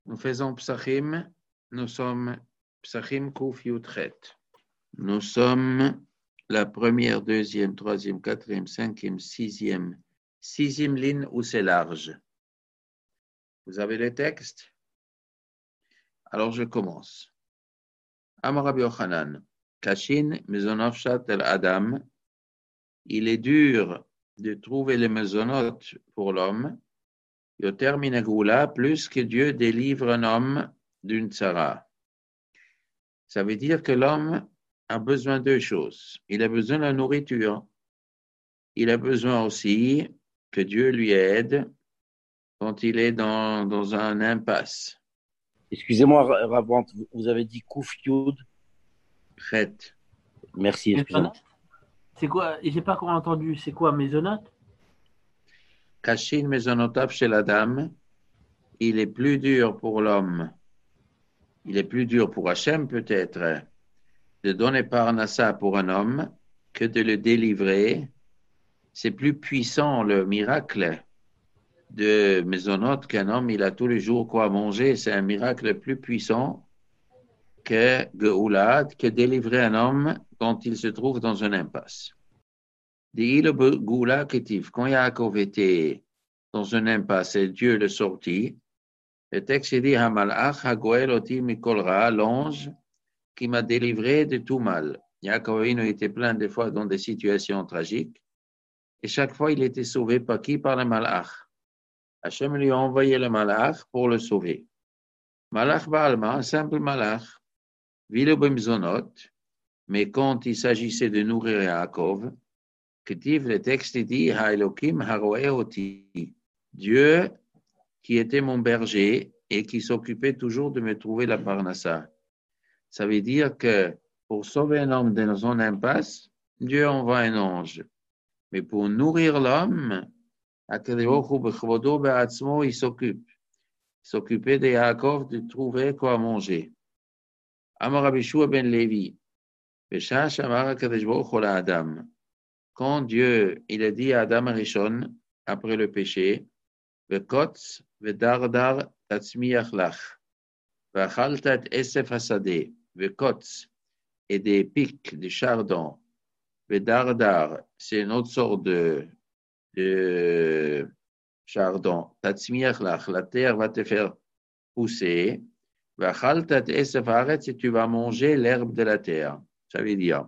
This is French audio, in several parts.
Nous faisons Psachim, nous sommes Psachim Kouf Yutchet. Nous sommes la première, deuxième, troisième, quatrième, cinquième, sixième ligne où c'est large. Vous avez le texte? Alors je commence. Amar Rabbi Yochanan, Kashin mezonot el Adam. Il est dur de trouver les mezonot pour l'homme. Yoter min hagula, plus que Dieu délivre un homme d'une tzara. Ça veut dire que l'homme a besoin de deux choses. Il a besoin de la nourriture. Il a besoin aussi que Dieu lui aide quand il est dans un impasse. Excusez-moi, Ravant, vous avez dit Kouf Yud. Chet. Merci, excusez-moi. C'est quoi? J'ai pas entendu. C'est quoi, mésonote? Kashin mezonotav chez la dame. Il est plus dur pour l'homme. Il est plus dur pour Hachem peut-être de donner parnassa pour un homme que de le délivrer. C'est plus puissant le miracle de mésonote qu'un homme, il a tous les jours quoi manger. C'est un miracle plus puissant que Geoulad, que délivrer un homme quand il se trouve dans une impasse. Quand Yaakov était dans une impasse et Dieu le sortit, le texte dit Hamalach Hagoel oti mikol ra, l'ange qui m'a délivré de tout mal. Yaakov était plein de fois dans des situations tragiques et chaque fois il était sauvé par qui? Par le malach. Hachem lui a envoyé le malach pour le sauver. Malach Baalma, un simple malach, vilo bimzonot, mais quand il s'agissait de nourrir Yaakov, le texte dit Haelokim haroe oti, Dieu qui était mon berger et qui s'occupait toujours de me trouver la parnassa. Ça veut dire que pour sauver un homme dans son impasse, Dieu envoie un ange. Mais pour nourrir l'homme, il s'occupe. Il s'occupait de Yaakov de trouver quoi manger. Amar Rabbi Shua ben Levi, Adam. Quand Dieu, il a dit à Adam Arishon, après le péché, Vekotz, Vedardar, Tatzmiach lach, Vachaltat Esef Hasadeh, Vekotz, et des pics, des chardons, Vedardar, c'est une autre sorte de chardon, Tatzmiach lach, la terre va te faire pousser, Vachaltat Esef Haaretz, et tu vas manger l'herbe de la terre. Ça veut dire,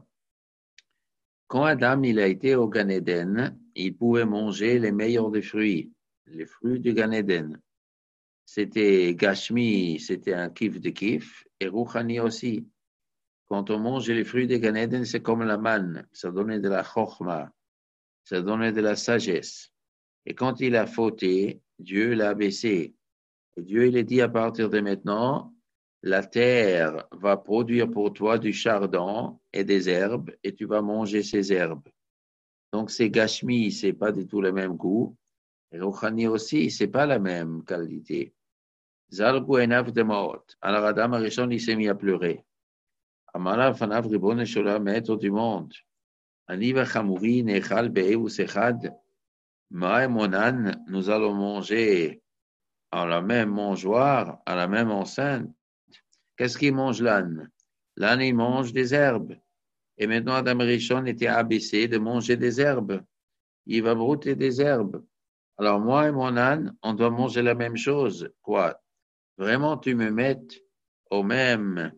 quand Adam il a été au Gan Eden, il pouvait manger les meilleurs des fruits, les fruits du Gan Eden. C'était Gashmi, c'était un kiff de kiff, et Rouhani aussi. Quand on mange les fruits du Gan Eden, c'est comme la manne, ça donnait de la chokhma, ça donnait de la sagesse. Et quand il a fauté, Dieu l'a abaissé. Et Dieu il a dit à partir de maintenant, la terre va produire pour toi du chardon et des herbes et tu vas manger ces herbes. Donc c'est Gashmi, c'est pas du tout le même goût. Et Rouhani aussi, c'est pas la même qualité. Zalgu enav de maot. Alors Adam Arishon, il s'est mis à pleurer. Amalav fanav ribon sholam, maître du monde. Ani vachamuri nechal be'evus echad. Ma et mon âne, nous allons manger à la même mangeoire, à la même enceinte. Qu'est-ce qu'il mange l'âne? L'âne, il mange des herbes. Et maintenant, Adam Rishon était abaissé de manger des herbes. Il va brouter des herbes. Alors, moi et mon âne, on doit manger la même chose. Quoi? Vraiment, tu me mets au même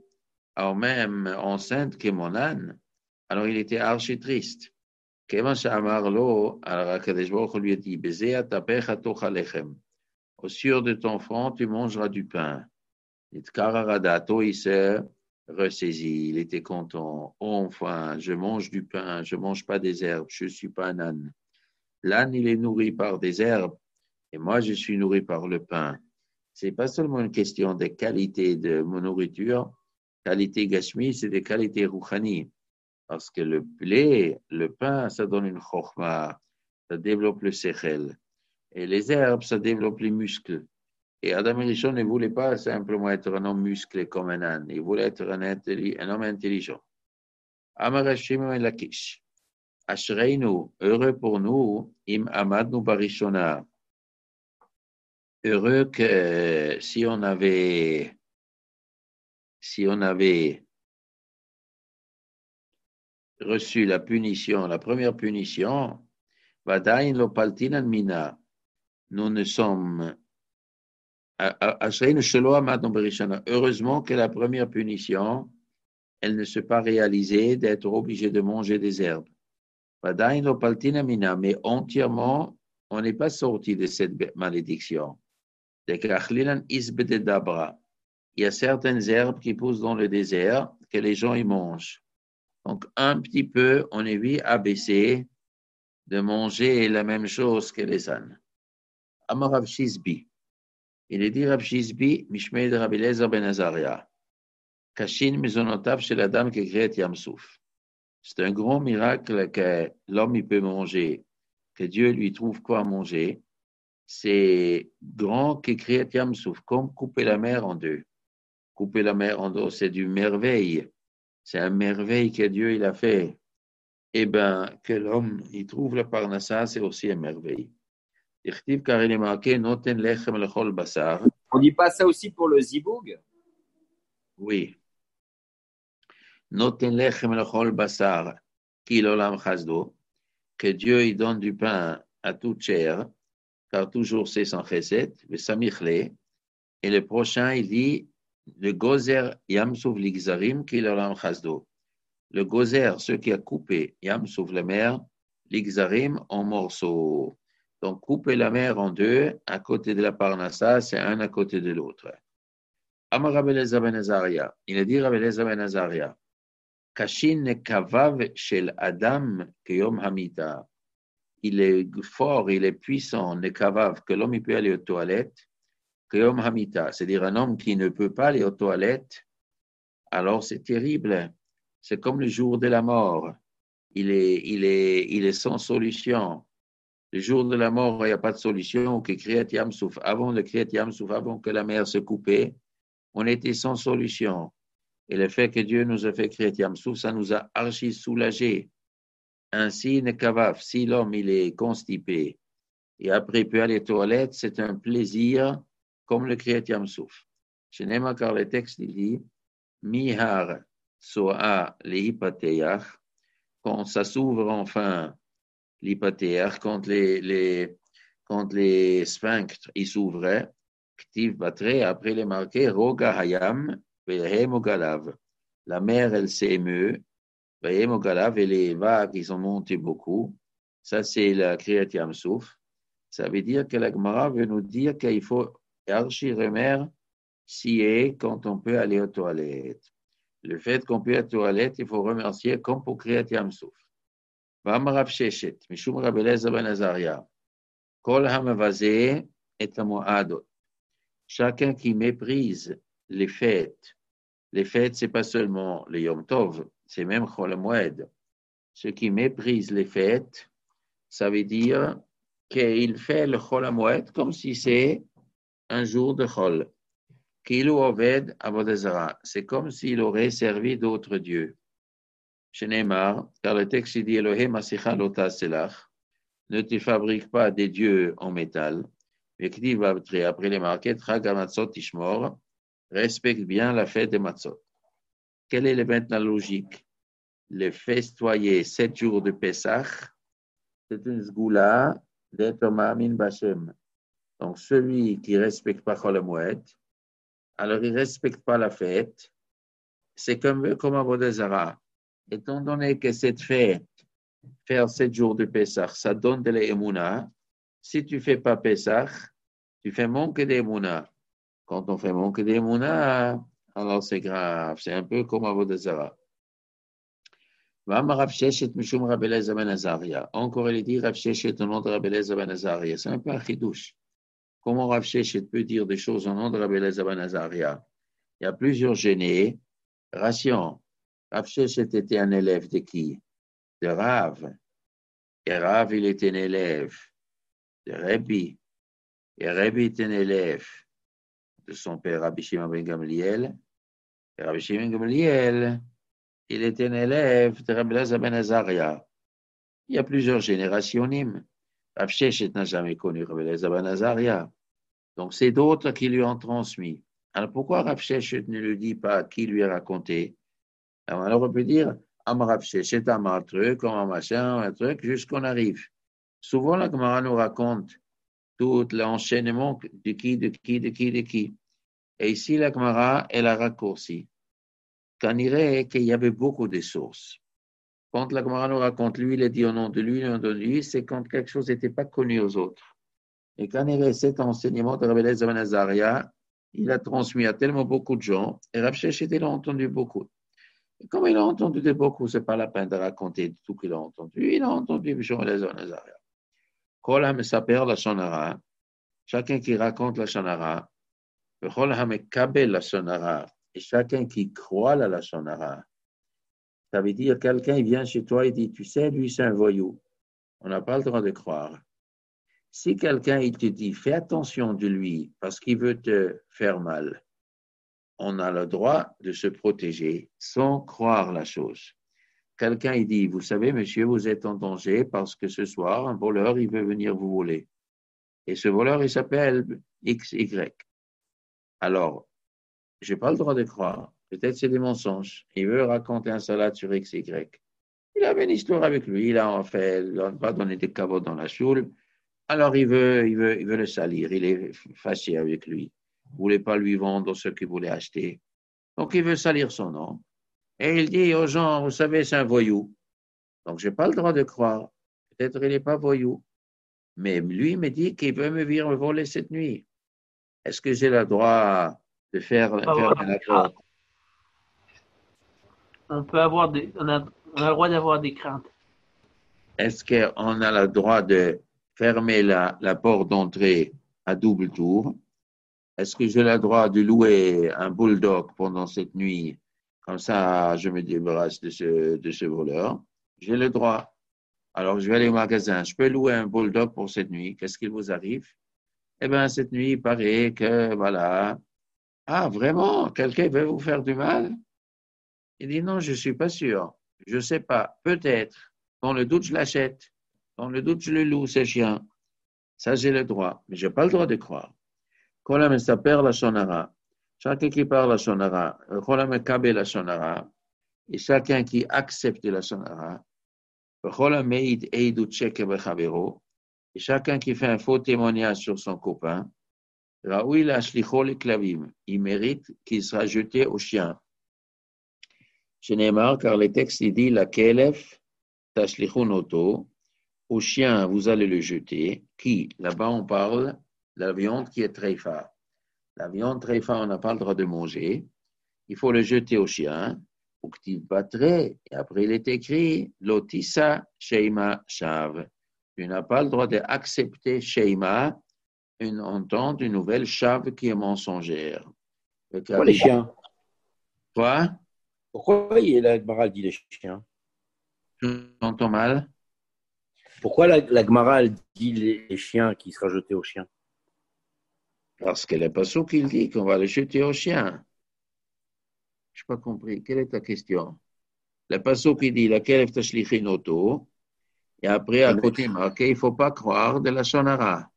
enceinte que mon âne? Alors, il était archi triste. Kevan Shamarlo, alors Akadosh Baruch Hu lui a dit, Bezeh atapecha tocha lechem. Au sur de ton front, tu mangeras du pain. Et Kararadato, il s'est ressaisi, il était content. Enfin, je mange du pain, je ne mange pas des herbes, je ne suis pas un âne. L'âne, il est nourri par des herbes, et moi, je suis nourri par le pain. Ce n'est pas seulement une question de qualité de mon nourriture, qualité gashmi, c'est des qualités rouhani. Parce que le blé, le pain, ça donne une chokhma, ça développe le sechel. Et les herbes, ça développe les muscles. Et Adam Rishon ne voulait pas simplement être un homme musclé comme un âne, il voulait être un homme intelligent. Amar Hashem Lakish. Ashreinu, heureux pour nous, im amadnu barishona. heureux que si on avait reçu la punition, la première punition, Vadain lo paltinan mina, nous ne sommes heureusement que la première punition, elle ne s'est pas réalisée d'être obligé de manger des herbes. Vadain lo paltinan mina, mais entièrement, on n'est pas sorti de cette malédiction. Il y a certaines herbes qui poussent dans le désert que les gens y mangent. Donc, un petit peu, on est vite abaissé de manger la même chose que les ânes. Amar Rav Shizbi. Il est dit Rav Shizbi, Mishmei de Rabbi Eliezer ben Azaria. Kashin mizonotav chez la dame qui crée Yamsouf. C'est un grand miracle que l'homme il peut manger, que Dieu lui trouve quoi manger. C'est grand qui crée Yamsouf, comme couper la mer en deux. Couper la mer en deux, c'est du merveille. C'est un merveille que Dieu il a fait. Eh bien, que l'homme il trouve la parnassa, c'est aussi une merveille. Car il est marqué Noten lechem lechol basar. On dit pas ça aussi pour le ziboug? Oui. Noten lechem lechol basar, ki l'olam chasdo, que Dieu il donne du pain à toute chair, car toujours c'est sans chesed, le samichle, et le prochain il dit le gozer yamsuf ligzarim ki l'olam chasdo. Le gozer, ceux qui a coupé yamsuf la mer, ligzarim en morceaux. Donc, couper la mer en deux, à côté de la Parnassa, c'est un à côté de l'autre. Amar Rabbi Eliezer ben Azaria. Il a dit Rabbi Eliezer ben Azaria. Kashin ne kavav shel Adam keyom hamita. Il est fort, il est puissant, ne kavav, que l'homme il peut aller aux toilettes, keyom hamita. C'est-à-dire un homme qui ne peut pas aller aux toilettes, alors c'est terrible. C'est comme le jour de la mort. Il est sans solution. Le jour de la mort, il n'y a pas de solution. Que Kriyat Yamsouf, avant le Kriyat Yamsouf, avant que la mer se coupait, on était sans solution. Et le fait que Dieu nous a fait Kriyat Yamsouf, ça nous a archi soulagés. Ainsi, Nekavav, si l'homme il est constipé et après il peut aller aux toilettes, c'est un plaisir comme le Kriyat Yamsouf. Chez Nema, car le texte il dit Mihar Soa Lehipateach, quand ça s'ouvre enfin l'hypathéaire, quand les sphinctres ils s'ouvraient, Ktiv Batre, après les marqués, Roga Hayam, Vehemogalav. La mer, elle s'émeut, Vehemogalav, et les vagues, ils ont monté beaucoup. Ça, c'est la Kriyat Yamsouf. Ça veut dire que la Gemara veut nous dire qu'il faut archi-remer si et quand on peut aller aux toilettes. Le fait qu'on peut aller aux toilettes, il faut remercier comme pour Kriyat Yamsouf. V'amarav sheshet, mishum Rabbi Eliezer ben Azaria, kol hamavazeh et hamoadot. Chacun qui méprise les fêtes, c'est pas seulement le Yom Tov, c'est même Chol HaMoed. Ceux qui méprisent les fêtes, ça veut dire qu'il fait le Chol HaMoed comme si c'est un jour de Chol. Kilu oved avodah zara, c'est comme s'il aurait servi d'autres dieux. Shenemar, car le texte dit Elohim asicha lota selach, ne te fabrique pas des dieux en métal. Mais qui dit après les marquettes, Chag HaMatzot tishmor, respecte bien la fête des matzot. Quelle est maintenant la logique? Le festoyer 7 jours de Pessah, c'est une sgoula d'être ma'amin b'Hashem. Donc celui qui ne respecte pas Chol HaMoed, alors il ne respecte pas la fête, c'est comme Avodah Zara. Étant donné que cette fête, faire 7 jours de Pessah, ça donne de l'émouna. Si tu ne fais pas Pessah, tu fais manque d'émouna. Quand on fait manque d'émouna, alors c'est grave. C'est un peu comme Avodah Zara. Encore il est dit Rav Sheshet au nom de Rabbi Eliezer ben Azaria. C'est un peu un chidouche. Comment Rav Sheshet peut dire des choses au nom de Rabbi Eliezer ben Azaria? Il y a plusieurs générations. Rav Sheshet était un élève de qui? De Rav. Et Rav, il était un élève de Rabbi. Et Rabbi était un élève de son père Rabbi Shimon ben Gamliel. Et Rabbi Shimon ben Gamliel, il était un élève de Rabbi Eliezer ben Azaria. Il y a plusieurs générations. Rav Sheshet n'a jamais connu Rabbi Eliezer ben Azaria. Donc, c'est d'autres qui lui ont transmis. Alors, pourquoi Rav Sheshet ne lui dit pas qui lui a raconté? Alors, on peut dire, Rav Sheshet, un truc, un machin, un truc, jusqu'on arrive. Souvent, la Gemara nous raconte tout l'enchaînement de qui. Et ici, la Gemara, elle a raccourci. Qu'on dirait qu'il y avait beaucoup de sources. Quand la Gemara nous raconte, lui, il a dit au nom de lui, au nom de lui, c'est quand quelque chose n'était pas connu aux autres. Et quand il y avait cet enseignement de Rabbi Eliezer ben Azaria, il a transmis à tellement beaucoup de gens, et Rav Sheshet, il a entendu beaucoup. Et comme il a entendu de beaucoup, ce n'est pas la peine de raconter tout qu'il a entendu. Il a entendu Rabbi Eliezer ben Azaria. Kol ha-mesaper lashon hara, chacun qui raconte lashon hara, v'chol ha-mekabel lashon hara, et chacun qui croit la lashon hara. Ça veut dire quelqu'un il vient chez toi et dit, tu sais, lui c'est un voyou. On n'a pas le droit de croire. Si quelqu'un il te dit, fais attention de lui parce qu'il veut te faire mal, on a le droit de se protéger sans croire la chose. Quelqu'un il dit, vous savez, monsieur, vous êtes en danger parce que ce soir, un voleur, il veut venir vous voler. Et ce voleur, il s'appelle XY. Alors, je n'ai pas le droit de croire. Peut-être c'est des mensonges. Il veut raconter un salade sur XY. Il avait une histoire avec lui. Il a pas donné des caveaux dans la choule. Alors, il veut le salir. Il est fâché avec lui. Il ne voulait pas lui vendre ce qu'il voulait acheter. Donc, il veut salir son nom. Et il dit aux gens, vous savez, c'est un voyou. Donc, je n'ai pas le droit de croire. Peut-être qu'il n'est pas voyou. Mais lui me dit qu'il veut me venir me voler cette nuit. Est-ce que j'ai le droit de faire un accord? On peut avoir on a le droit d'avoir des craintes. Est-ce qu'on a le droit de fermer la porte d'entrée à double tour? Est-ce que j'ai le droit de louer un bulldog pendant cette nuit? Comme ça, je me débarrasse de ce voleur. J'ai le droit. Alors, je vais aller au magasin. Je peux louer un bulldog pour cette nuit. Qu'est-ce qu'il vous arrive? Eh bien, cette nuit, il paraît que, voilà. Ah, vraiment? Quelqu'un veut vous faire du mal? Il dit non, je ne suis pas sûr. Je ne sais pas. Peut-être. Dans le doute, je l'achète. Dans le doute, je le loue, ce chien. Ça, j'ai le droit. Mais je n'ai pas le droit de croire. Kolam saper la shonara. Chacun qui parle la shonara. Kolam kabe la shonara. Et chacun qui accepte la shonara. Kolam meid eidu tcheke bechavero. Et chacun qui fait un faux témoignage sur son copain. Raoui la shlicho le klavim. Il mérite qu'il sera jeté au chien. Je n'ai marre car le texte il dit la kelef tashlichun oto. Au chien, vous allez le jeter. Qui? Là-bas, on parle de la viande qui est treifa. La viande treifa, on n'a pas le droit de manger. Il faut le jeter au chien. Ou que tu battrais. Et après, il est écrit Lotissa Sheima Shav. Tu n'as pas le droit d'accepter Sheima, une entente, une nouvelle Shav qui est mensongère. Pourquoi les chiens? Quoi? Pourquoi la Gemara dit les chiens? J'entends mal. Pourquoi la Gemara dit les chiens qui sera jeté aux chiens? Parce que le passage qu'il dit qu'on va le jeter au chien. Je n'ai pas compris. Quelle est ta question? Le passage qui dit laquelle est tashlichin auto, et après à côté marqué, il ne faut pas croire de la shonara.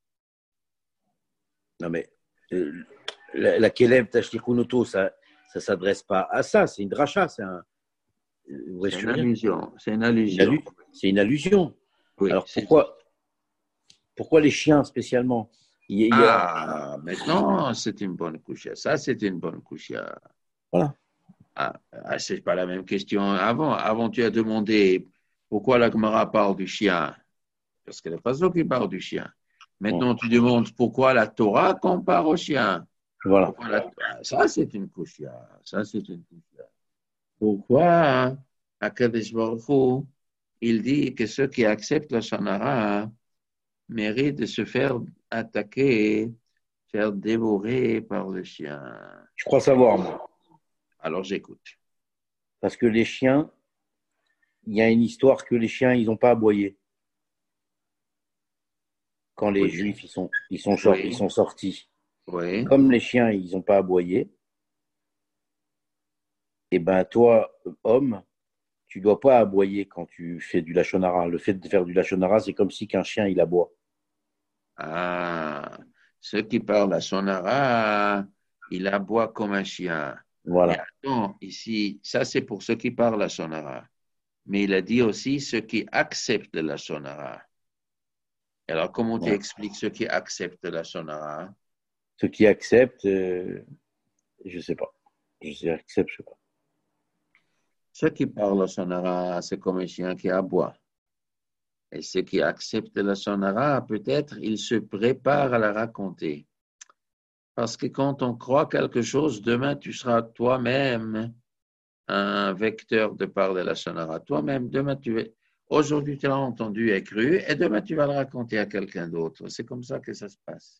Non mais la Kelev Tashlichun Oto, ça ne s'adresse pas à ça. C'est une dracha. C'est une allusion. C'est une allusion. C'est une allusion. Oui, alors pourquoi les chiens spécialement? Maintenant, c'est une bonne couche. Ça, c'est une bonne couche. Voilà. C'est pas la même question avant. Avant, tu as demandé pourquoi la Gemara parle du chien. Parce que le façon qui parle du chien. Maintenant, tu demandes pourquoi la Torah compare au chien. Voilà. Ça, c'est une couche. Ça, c'est une couche. Pourquoi Akadosh Baruch Hu, il dit que ceux qui acceptent la Shonara méritent de se faire attaquer, faire dévorer par le chien. Je crois savoir, moi. Alors, j'écoute. Parce que les chiens, il y a une histoire que les chiens, ils n'ont pas aboyé. Quand les Juifs, ils sont sortis. Oui. Comme les chiens, ils n'ont pas aboyé, et ben toi, homme, tu ne dois pas aboyer quand tu fais du lashon hara. Le fait de faire du lashon hara, c'est comme si qu'un chien, il aboie. Ah, Ceux qui parlent à Shonara, il aboie comme un chien. Mais Voilà. attends, ici, ça c'est pour ceux qui parlent à Shonara. Mais il a dit aussi ceux qui acceptent la Shonara. Alors, comment tu Ouais. expliques ceux qui acceptent la Shonara? Ceux qui acceptent, je sais pas. Accepte, je sais pas. Ceux qui parlent à Shonara, c'est comme un chien qui aboie. Et ceux qui acceptent la Shonara, peut-être, ils se préparent à la raconter. Parce que quand on croit quelque chose, demain, tu seras toi-même un vecteur de parler la Shonara. Toi-même, demain, aujourd'hui, tu l'as entendu et cru, et demain, tu vas le raconter à quelqu'un d'autre. C'est comme ça que ça se passe.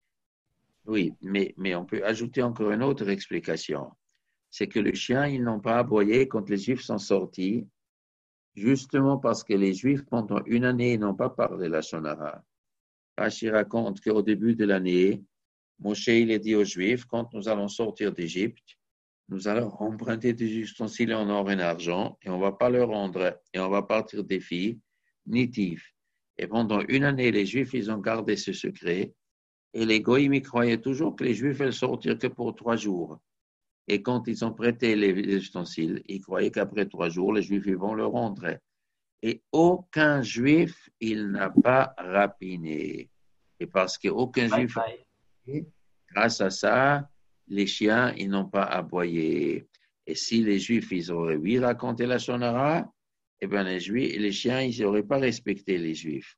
Oui, mais on peut ajouter encore une autre explication. C'est que les chiens, ils n'ont pas aboyé quand les Juifs sont sortis, justement parce que les Juifs, pendant une année, ils n'ont pas parlé la Shonara. Rashi raconte qu'au début de l'année, Moshe, il a dit aux Juifs, quand nous allons sortir d'Égypte, nous allons emprunter des ustensiles en or et en argent, et on ne va pas le rendre, et on va partir des filles, nitifs. Et pendant une année, les Juifs, ils ont gardé ce secret, et les Goïms, ils croyaient toujours que les Juifs allaient sortir que pour 3 jours. Et quand ils ont prêté les ustensiles, ils croyaient qu'après 3 jours, les Juifs, ils vont le rendre. Et aucun Juif, il n'a pas rapiné. Et parce qu'aucun Bye Juif, bye. grâce à ça, les chiens, ils n'ont pas aboyé. Et si les Juifs, ils auraient oui raconté la Shonara, eh bien les chiens, ils n'auraient pas respecté les Juifs.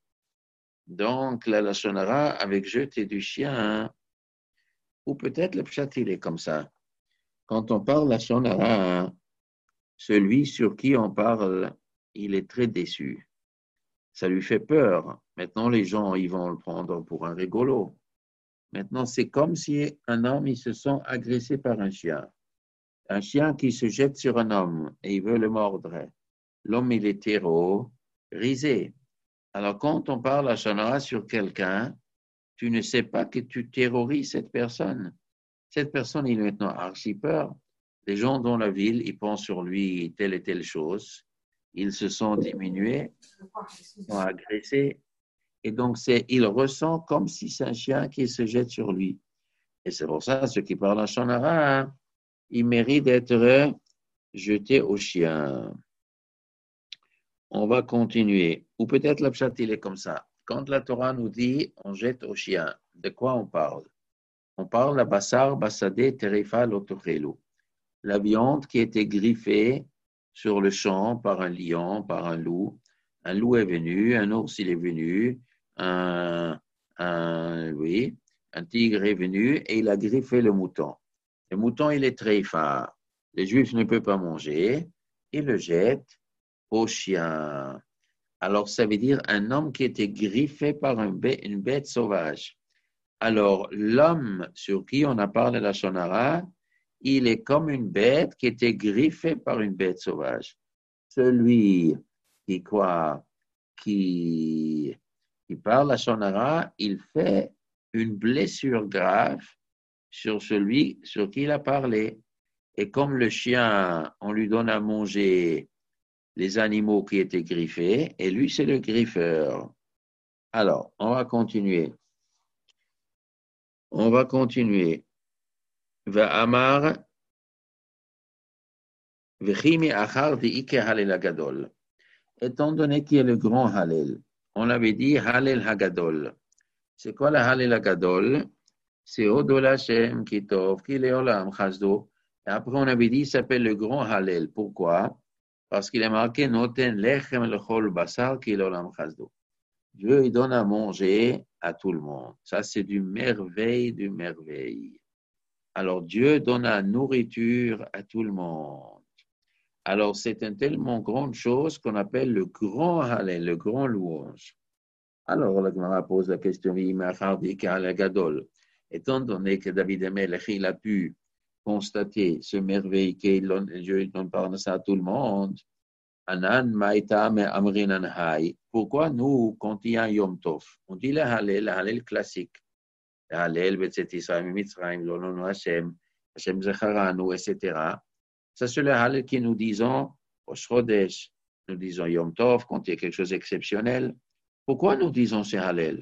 Donc, la Shonara avec jeté du chien, ou peut-être le pshat, il est comme ça. Quand on parle la Shonara, celui sur qui on parle, il est très déçu. Ça lui fait peur. Maintenant, les gens, ils vont le prendre pour un rigolo. Maintenant, c'est comme si un homme, il se sent agressé par un chien. Un chien qui se jette sur un homme et il veut le mordre. L'homme, il est terrorisé. Alors, quand on parle à Shonara sur quelqu'un, tu ne sais pas que tu terrorises cette personne. Cette personne, il est maintenant archi peur. Les gens dans la ville, ils pensent sur lui telle et telle chose. Ils se sont diminués, ils sont agressés. Et donc, il ressent comme si c'est un chien qui se jette sur lui. Et c'est pour ça, ceux qui parlent en Shonara, hein, ils méritent d'être jetés au chien. On va continuer. Ou peut-être le pshat, il est comme ça. Quand la Torah nous dit on jette au chien, de quoi on parle? On parle la basar, basadé, terifa, lotochelu. La viande qui était griffée sur le champ par un lion, par un loup. Un loup est venu, un ours il est venu, oui, un tigre est venu et il a griffé le mouton. Le mouton, il est très fort. Les Juifs ne peuvent pas manger. Ils le jettent au chien. Alors, ça veut dire un homme qui était griffé par une bête sauvage. Alors, l'homme sur qui on a parlé la Shonara, il est comme une bête qui était griffée par une bête sauvage. Celui qui parle la Shonara, il fait une blessure grave sur celui sur qui il a parlé. Et comme le chien, on lui donne à manger les animaux qui étaient griffés, et lui, c'est le griffeur. Alors, on va continuer. Amar, v'chimi achar di'ike halel hagadol. Étant donné qu'il y a le grand halel, on avait dit halel hagadol. C'est quoi le halel hagadol? C'est Odol Hashem, Kitov, Kileolam, Chazdo. Et après, on avait dit, il s'appelle le grand Hallel. Pourquoi? Parce qu'il est marqué, Noten lechem lechol basar, Kileolam, Chazdo. Dieu, il donne à manger à tout le monde. Ça, c'est du merveille. Alors, Dieu donne la nourriture à tout le monde. Alors, c'est une tellement grande chose qu'on appelle le grand Hallel, le grand louange. Alors, la Gemara pose la question, Gadol. Étant donné que David Amelech, il a pu constater ce merveille que Dieu donne par ça à tout le monde, Anan, Maïta, mais Amrinan Hay. Pourquoi nous, quand il y a un Yom Tov, on dit le Hallel classique, le Hallel, Betset Israël, Mitzrayim, Lonono Hashem, Hashem Zecharanu, etc. Ça, c'est le Hallel qui nous disons, Rosh Chodesh, nous disons Yom Tov, quand il y a quelque chose d'exceptionnel. Pourquoi nous disons ce Hallel?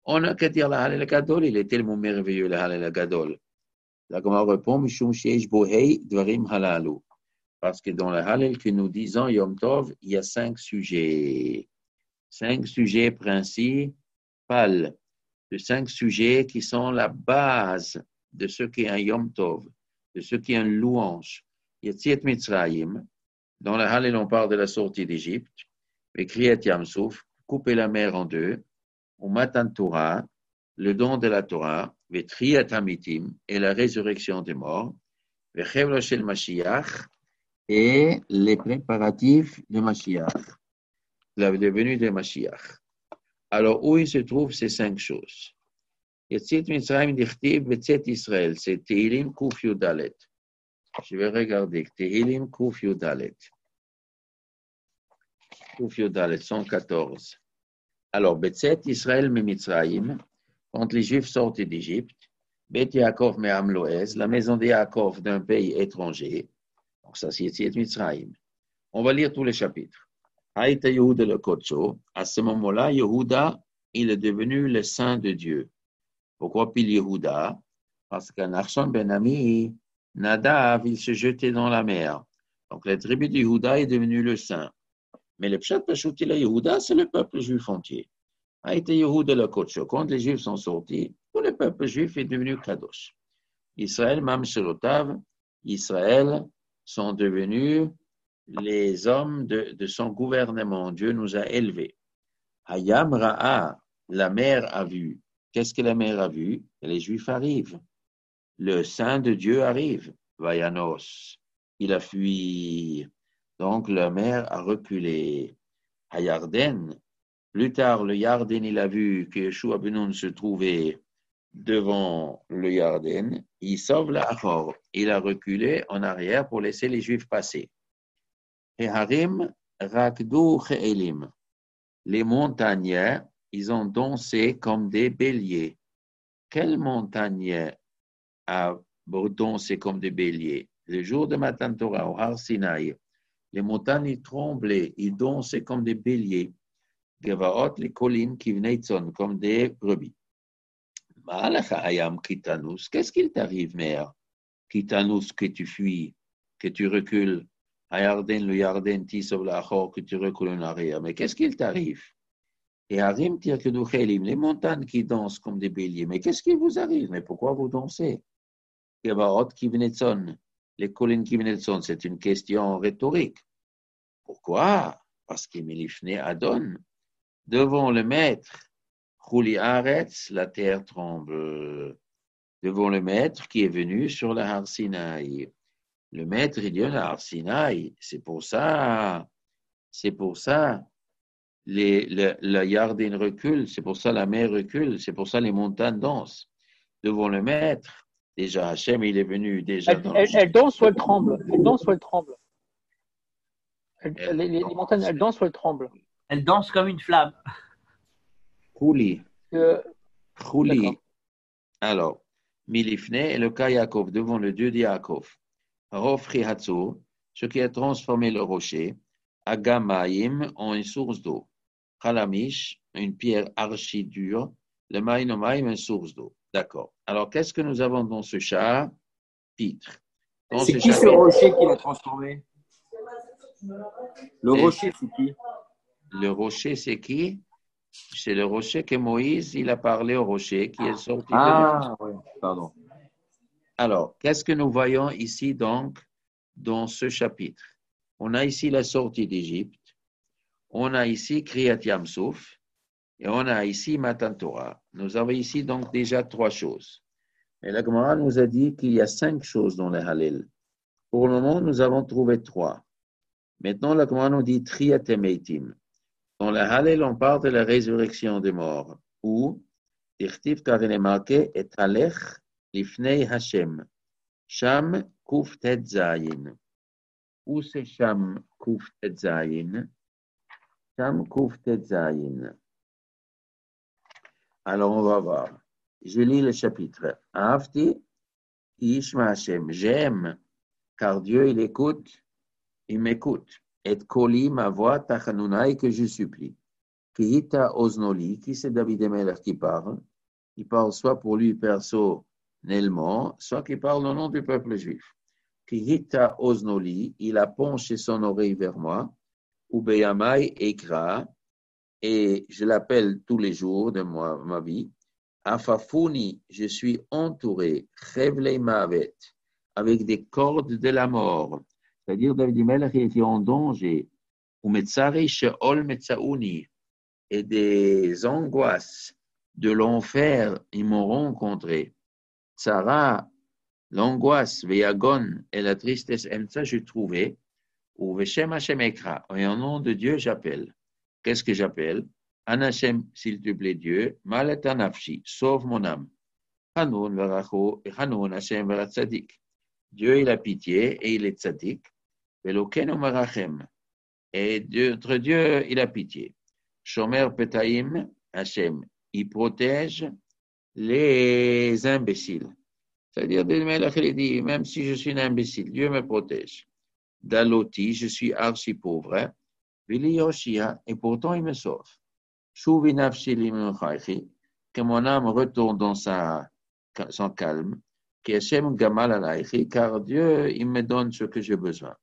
On n'a qu'à dire le Hallel Gadol, il est tellement merveilleux, le Hallel Gadol. La Gemara répond, Mishum Sheish Bohei Dvarim Halalu. Parce que dans le Hallel que nous disons, Yom Tov, il y a 5 sujets. 5 sujets principaux, de 5 sujets qui sont la base de ce qui est un Yom Tov, de ce qui est une louange. Yetziat Mitzrayim, dans le Hallel, on parle de la sortie d'Égypte, et Kriyat Yamsouf, couper la mer en deux, ou Matan Torah, le don de la Torah, et Triyat Hamitim, et la résurrection des morts, et Chevra Shel Mashiach, et les préparatifs de Mashiach, la venue de Mashiach. Alors, où il se trouvent ces 5 choses? Yetziat Mitzrayim dichtiv Betzet Israël, c'est Tehilim Kuf Yudalet. Je vais regarder. Tehilim Kuf Yudalet. Kuf Yudalet, 114. Alors, Betzet Israël me Mitzrayim, quand les Juifs sortent d'Égypte, Bet Yaakov me Amloez, la maison de Yaakov d'un pays étranger. Donc, ça, c'est Yetziat Mitzrayim. On va lire tous les chapitres. Haïta Yehuda le Kocho. À ce moment-là, Yehuda, il est devenu le saint de Dieu. Pourquoi pile Yehuda? Parce qu'un Nachshon ben Ami, Nadav, il se jetait dans la mer. Donc, la tribu de Yehuda est devenue le saint. Mais le Pshat Pashouti la Yehuda, c'est le peuple juif entier. A été Yehuda le Kocho. Quand les Juifs sont sortis, tout le peuple juif est devenu Kadosh. Israël, Mam Shelotav, Israël sont devenus les hommes de son gouvernement. Dieu nous a élevés. Hayam Ra'a, la mer a vu. Qu'est-ce que la mer a vu? Les Juifs arrivent. Le Saint de Dieu arrive. Vayanos. Il a fui. Donc la mer a reculé. À Yarden, plus tard, le Yarden, il a vu que Yeshua ben Nun se trouvait devant le Yarden. Il sauve la Achor. Il a reculé en arrière pour laisser les Juifs passer. Et Harim Rakdu Che'elim. Les montagnais, ils ont dansé comme des béliers. Quel montagnais a dansé comme des béliers? Le jour de Matan Torah, au Har Sinaï, les montagnes ils tremblaient, ils dansaient comme des béliers. Gevaot, les collines qui venaient comme des brebis. Ma'alacha hayam kitanus. Qu'est-ce qu'il t'arrive, mère? Kitanus, que tu fuis, que tu recules. Hayarden, le Yarden, tisov l'achor, que tu recules en arrière. Mais qu'est-ce qu'il t'arrive? Et Harim tirkeduchelim, les montagnes qui dansent comme des béliers. Mais qu'est-ce qui vous arrive? Mais pourquoi vous dansez? Gevaot qui venaient les collines qui venaient c'est une question rhétorique. Pourquoi? Parce qu'il Milifne Adon. Devant le maître, Chouli Aretz, la terre tremble. Devant le maître qui est venu sur la Har Sinaï. Le maître, il vient à la Har Sinaï. C'est pour ça, le Yarden recule, c'est pour ça la mer recule, c'est pour ça les montagnes dansent. Devant le maître, déjà Hachem, il est venu déjà elle danse ou elle tremble? Elle danse ou elle tremble? Les montagnes, elles dansent ou elles tremblent? Elle danse comme une flamme. Chouli. Alors, Milifne et le cas Yaakov, devant le Dieu de Yaakov. Rofri Hatso, ce qui a transformé le rocher, Agamaim en une source d'eau. Khalamish, une pierre archi dure. Le Maïnomaim, une source d'eau. D'accord. Alors, qu'est-ce que nous avons dans ce chapitre? C'est qui ce rocher qui l'a transformé? Le rocher, c'est qui? Le rocher, c'est qui? C'est le rocher que Moïse, il a parlé au rocher qui est sorti de l'Égypte. Oui, pardon. Alors, qu'est-ce que nous voyons ici donc dans ce chapitre? On a ici la sortie d'Égypte, on a ici Kriyat Yamsouf et on a ici Matan Torah. Nous avons ici donc déjà 3 choses. Et la Gemara nous a dit qu'il y a 5 choses dans le Hallel. Pour le moment, nous avons trouvé 3. Maintenant, la Gemara nous dit Triyat Emeitim. Dans le Hallel, on parle de la résurrection des morts. Ou, Tirtiv, car il est marqué, et Halech lifnei Hashem. Sham kuf tet zayin. Où c'est Sham kuf tet zayin? Sham kuf tet zayin. Alors, on va voir. Je lis le chapitre. Afti, Ishma Hashem. J'aime, car Dieu, il écoute, il m'écoute. Et koli, ma voix, tachanunai, que je supplie. Kihita Oznoli, qui c'est David Emeler qui parle? Il parle soit pour lui personnellement, soit qu'il parle au nom du peuple juif. Kihita Oznoli, il a penché son oreille vers moi, ou Beyamai Ekra, et je l'appelle tous les jours de ma vie. Afafuni, je suis entouré, Chevlei Mavet, avec des cordes de la mort. C'est-à-dire, David Emeler, il était en danger. Ou Metzari Sheol Metzaouni, et des angoisses de l'enfer, ils m'ont rencontré. Sarah, l'angoisse, Veyagon et la tristesse, ça j'ai trouvé. Ou Veshem Hashem Ekra, et en nom de Dieu, j'appelle. Qu'est-ce que j'appelle? Anashem, s'il te plaît, Dieu, Malet Anafshi, sauve mon âme. Hanoun Veracho et Hanoun Hashem Veratzadik. Dieu, il a pitié et il est tzadik. Velokenu Merachem. Et notre Dieu, il a pitié. Shomer Petaim Hashem, il protège les imbéciles. C'est-à-dire, il dit, même si je suis un imbécile, Dieu me protège. Daloti, je suis archi pauvre. Vili Yoshia, et pourtant il me sauve. Shuvi Nafshi Limuchaichi, que mon âme retourne dans son calme. Que Hashem Gamal Alaichi, car Dieu, il me donne ce que j'ai besoin.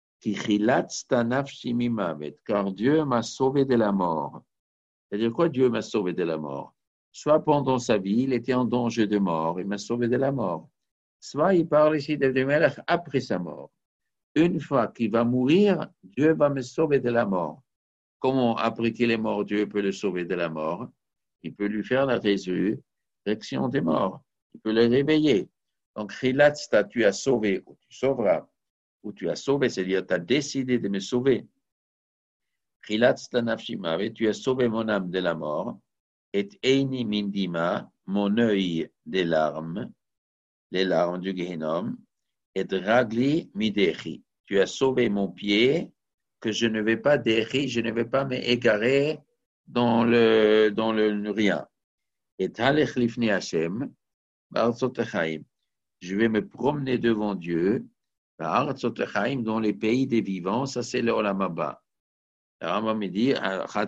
Car Dieu m'a sauvé de la mort. C'est-à-dire quoi, Dieu m'a sauvé de la mort? Soit pendant sa vie, il était en danger de mort, il m'a sauvé de la mort. Soit il parle ici de Melech après sa mort. Une fois qu'il va mourir, Dieu va me sauver de la mort. Comment, après qu'il est mort, Dieu peut le sauver de la mort? Il peut lui faire la résurrection des morts. Il peut le réveiller. Donc, Chilatsta, tu as sauvé, ou tu sauveras. Où tu as sauvé, c'est-à-dire tu as décidé de me sauver. Tu as sauvé mon âme de la mort, et Eini Mindima, mon œil des larmes, les larmes du Gehinnom, et Ragli Midechi. Tu as sauvé mon pied, que je ne vais pas déchi, je ne vais pas m'égarer dans le rien. Et Talech Lifni Hashem, je vais me promener devant Dieu, dans les pays des vivants, ça c'est le Olam Haba. Le Rambam me dit,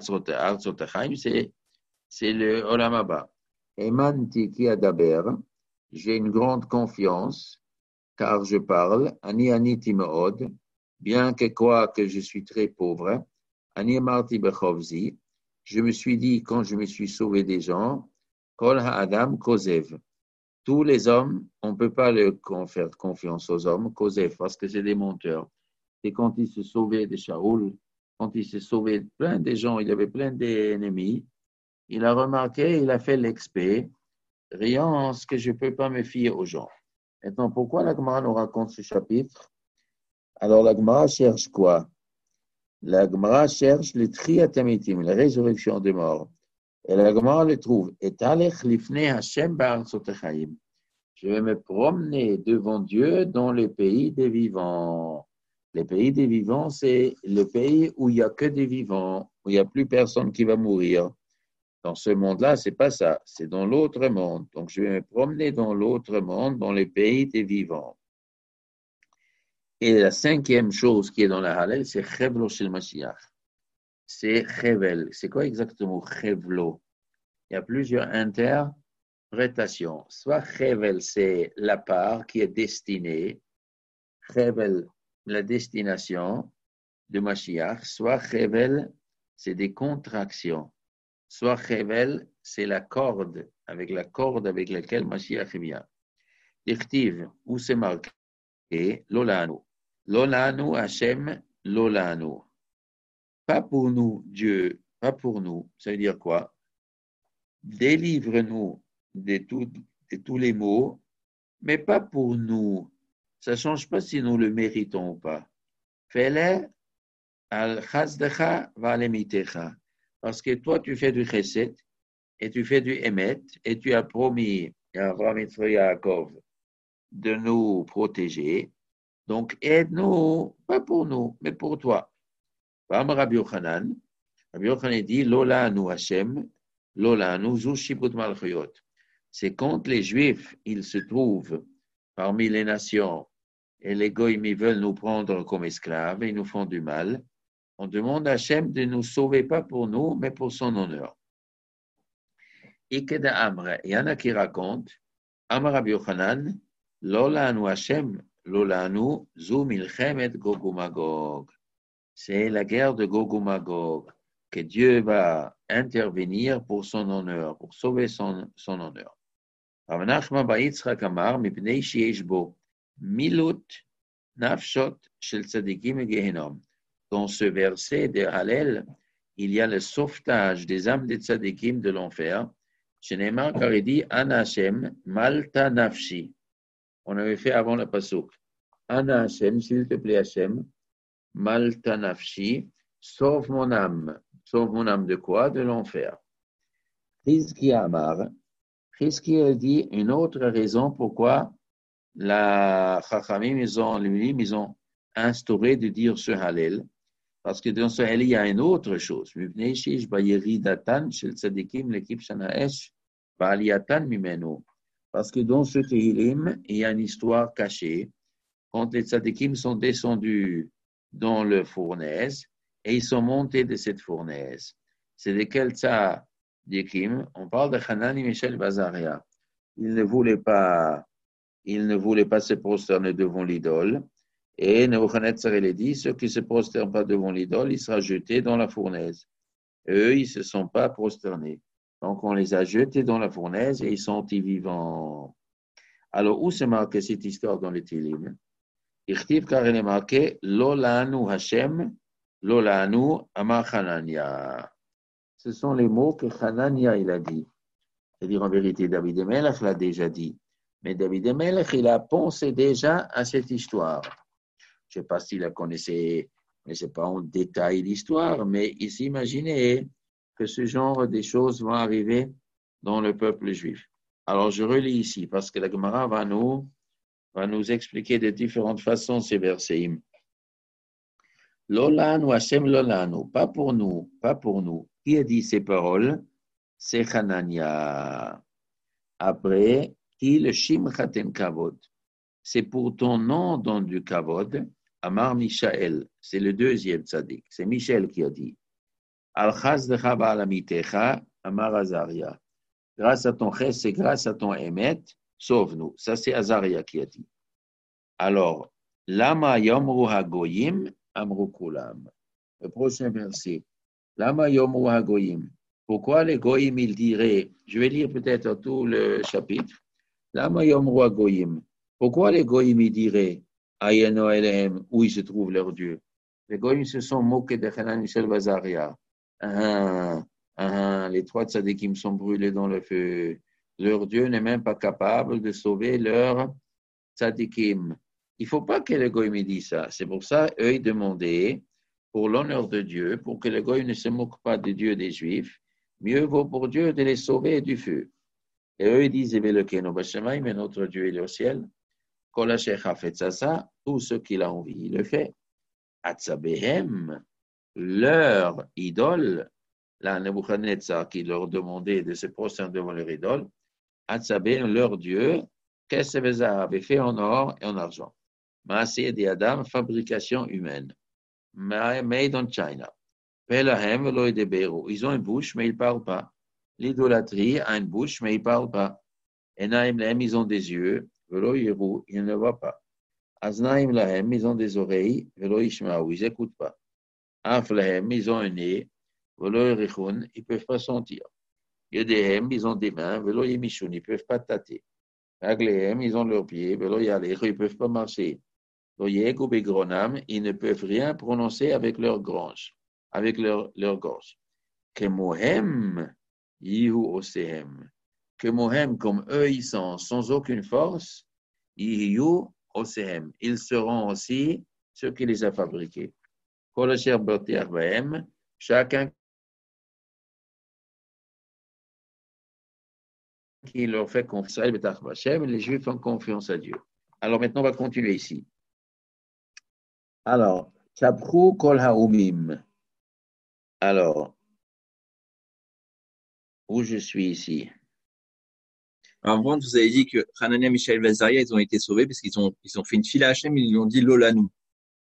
c'est le Olam Haba. Emanti ki adaber, j'ai une grande confiance, car je parle, ani aniti meod, bien que quoi que je suis très pauvre, ani marti bechovzi, je me suis dit quand je me suis sauvé des gens, kol ha'adam kozev. Tous les hommes, on ne peut pas faire confiance aux hommes, Kosef, parce que c'est des menteurs. Et quand il se sauvait de Shaoul, quand il s'est sauvé de plein de gens, il avait plein d'ennemis, il a remarqué, il a fait l'expé, rien ce que je ne peux pas me fier aux gens. Maintenant, pourquoi la Gemara nous raconte ce chapitre? Alors la Gemara cherche quoi? La Gemara cherche le triatamitim, la résurrection des morts. Et la Gemara le trouve. Et Talech lifnei Hashem ba'arzotechayim. Je vais me promener devant Dieu dans le pays des vivants. Le pays des vivants, c'est le pays où il n'y a que des vivants, où il n'y a plus personne qui va mourir. Dans ce monde-là, c'est pas ça. C'est dans l'autre monde. Donc, je vais me promener dans l'autre monde, dans le pays des vivants. Et la cinquième chose qui est dans la Hallel, c'est Chevlo Shel Mashiach. C'est Chevel. C'est quoi exactement Chevlo? Il y a plusieurs interprétations. Soit Chevel, c'est la part qui est destinée. Chevel, la destination de Mashiach. Soit Chevel, c'est des contractions. Soit Chevel, c'est la corde avec laquelle Mashiach vient. Dirtiv, où c'est marqué Lolanu. Lolanu Hashem, Lolanu. Pas pour nous, Dieu, pas pour nous. Ça veut dire quoi? Délivre-nous de tous les maux, mais pas pour nous. Ça ne change pas si nous le méritons ou pas. Fais-le al chazdecha valemitecha. Parce que toi, tu fais du chesed et tu fais du emet et tu as promis à Avraham et Yaakov de nous protéger. Donc, aide-nous, pas pour nous, mais pour toi. Rabbi Yochanan dit, Lola anu Hashem, Lola anu zu shibut malchuyot. C'est quand les Juifs, ils se trouvent parmi les nations et les goïms, ils veulent nous prendre comme esclaves et ils nous font du mal. On demande à Hachem de nous sauver pas pour nous, mais pour son honneur. Ikeda Amre, il y en a qui racontent, Amar Rabbi Yochanan, Lolanu Hachem, Lolanu, Zu Milchemet Gog uMagog. C'est la guerre de Gog uMagog, que Dieu va intervenir pour son honneur, pour sauver son honneur. Rav Nachman bar Yitzchak Amar, Mipnei sheyesh bo, Milut Nafshot shel tzadikim gehenom. Dans ce verset de Hallel, il y a le sauvetage des âmes des tzadikim de l'enfer. Shenemar, car il dit Ana Hashem, Malta Nafshi. On avait fait avant le pasuk. Ana Hashem, s'il te plaît Hashem, Malta Nafshi, sauve mon âme. Sauve mon âme de quoi? De l'enfer. Chizki Amar. Chizki dit une autre raison pourquoi la Chachamim, ils ont instauré de dire ce Hallel. Parce que dans ce Hallel, il y a une autre chose. Parce que dans ce Tehillim, il y a une histoire cachée. Quand les tzadikim sont descendus dans le fournaise et ils sont montés de cette fournaise. C'est de quel tzadikim? On parle de Hanani Michel Bazaria. Il ne voulait pas se prosterner devant l'idole. Et Nebuchadnezzar il dit, ceux qui ne se prosternent pas devant l'idole, ils seront jetés dans la fournaise. Et eux, ils ne se sont pas prosternés. Donc, on les a jetés dans la fournaise et ils sont vivants. Alors, où c'est marqué cette histoire dans les Télim? Ichtiv, car il est marqué, Lolanu Hashem, Lolanu Amar Hanania. Ce sont les mots que Hanania, il a dit. C'est-à-dire, en vérité, David Melech l'a déjà dit. Mais David Melech, il a pensé déjà à cette histoire. Je ne sais pas s'il la connaissait, mais ce n'est pas en détail l'histoire, mais il s'imaginait que ce genre de choses vont arriver dans le peuple juif. Alors, je relis ici, parce que la Gemara va nous expliquer de différentes façons ces versets. Lolanu, Hashem Lolanu, pas pour nous. Qui a dit ces paroles? C'est Hanania. Après, qui le Shimchaten Kavod? C'est pour ton nom dans du Kavod. Amar Mishaël, c'est le deuxième tzaddik. C'est Michel qui a dit. Al-Chaz de Chaba Alamitecha, Amar Azaria. Grâce à ton ches, c'est grâce à ton émet, sauve-nous. Ça, c'est Azaria qui a dit. Alors, Lama Yomru Hagoyim, Amru Kulam. Le prochain verset. Lama Yomru Hagoyim. Pourquoi les Goyim, ils diraient, je vais lire peut-être tout le chapitre. Lama Yomru Hagoyim. Pourquoi les Goyim, ils diraient, Ayeno Elohim, où ils se trouvent leur Dieu? Les Goyim se sont moqués de Hanan Michel Bazaria. Les trois tzadikim sont brûlés dans le feu. Leur Dieu n'est même pas capable de sauver leur tzadikim. Il ne faut pas que les Goyim disent ça. C'est pour ça eux ils demandaient, pour l'honneur de Dieu, pour que les Goyim ne se moquent pas de Dieu des Juifs, mieux vaut pour Dieu de les sauver du feu. Et eux ils disent, mais notre Dieu il est au ciel. Tout ce qu'il a envie, il le fait. Atzabehem, leur idole, la Nebuchadnezzar qui leur demandait de se prosterner devant leur idole, Atzabehem, leur Dieu, qu'est-ce que ça avait fait en or et en argent? Maaseh de Adam, fabrication humaine. Made in China. Pelahem, Eloi de Beirut. Ils ont une bouche, mais ils ne parlent pas. L'idolâtrie a une bouche, mais ils ne parlent pas. Enaim Lehem, ils ont des yeux. Velo Yeru, ils ne voient pas. Aznaim Lahem, ils ont des oreilles. Velo Ishmaou, ils n'écoutent pas. Af Lahem, ils ont un nez. Velo Yerichun, ils ne peuvent pas sentir. Yedehem, ils ont des mains. Velo Yemishun, ils ne peuvent pas tâter. Aglehem, ils ont leurs pieds. Velo Yalech, ils ne peuvent pas marcher. Loyeg ou Begronam, ils ne peuvent rien prononcer avec leur gorge. Kemohem, Yihu Osehem. Que Mohem, comme eux, ils sont sans aucune force, Yihu Osehem. Ils seront aussi ceux qui les a fabriqués. Chacun qui leur fait confiance, les Juifs font confiance à Dieu. Alors maintenant, on va continuer ici. Alors, Chapru Kol Haumim. Alors, où je suis ici? Avant, vous avez dit que Hanania, Michel et Azaria, ils ont été sauvés parce qu'ils ont fait une file à Hachem, ils lui ont dit Lolanu.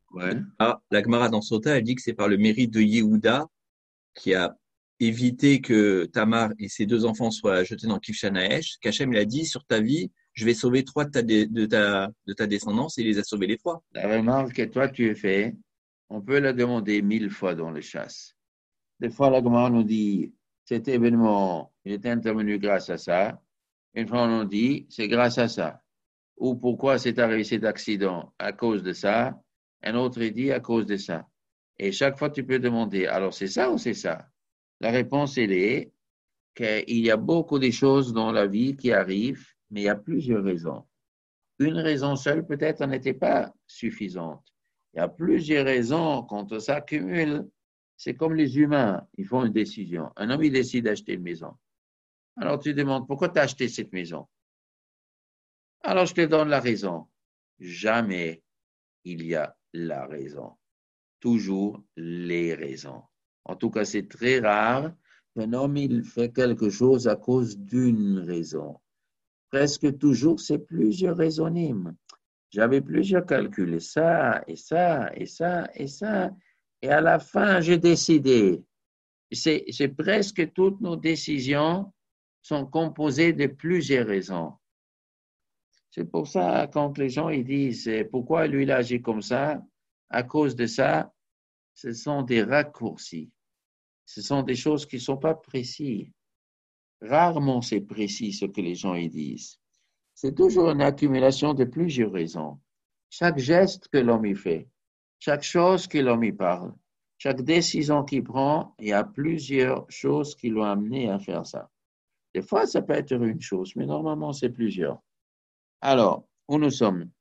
Ouais. Ah, la Gemara dans Sota, elle dit que c'est par le mérite de Yehuda qui a évité que Tamar et ses deux enfants soient jetés dans Kifshanaesh, qu'Hachem il a dit sur ta vie, je vais sauver trois de ta descendance, et il les a sauvés les trois. La remarque que toi tu fais, on peut la demander 1000 fois dans les chasses. Des fois, la Gemara nous dit, cet événement, il est intervenu grâce à ça. Une fois, on nous dit, c'est grâce à ça. Ou pourquoi c'est arrivé cet accident à cause de ça. Un autre, il dit à cause de ça. Et chaque fois, tu peux demander, alors c'est ça ou c'est ça? La réponse, elle est qu'il y a beaucoup de choses dans la vie qui arrivent, mais il y a plusieurs raisons. Une raison seule, peut-être, n'était pas suffisante. Il y a plusieurs raisons quand ça s'accumule. C'est comme les humains, ils font une décision. Un homme, il décide d'acheter une maison. Alors tu demandes, pourquoi tu as acheté cette maison? Alors je te donne la raison. Jamais il y a la raison. Toujours les raisons. En tout cas, c'est très rare qu'un homme, il fait quelque chose à cause d'une raison. Presque toujours, c'est plusieurs raisonymes. J'avais plusieurs calculs, et ça, et ça, et ça, et ça. Et à la fin, j'ai décidé. C'est presque toutes nos décisions sont composées de plusieurs raisons. C'est pour ça, quand les gens ils disent pourquoi lui il agit comme ça, à cause de ça, ce sont des raccourcis. Ce sont des choses qui ne sont pas précises. Rarement c'est précis ce que les gens ils disent. C'est toujours une accumulation de plusieurs raisons. Chaque geste que l'homme y fait, chaque chose que l'homme y parle, chaque décision qu'il prend, il y a plusieurs choses qui l'ont amené à faire ça. Des fois, ça peut être une chose, mais normalement, c'est plusieurs. Alors, où nous sommes?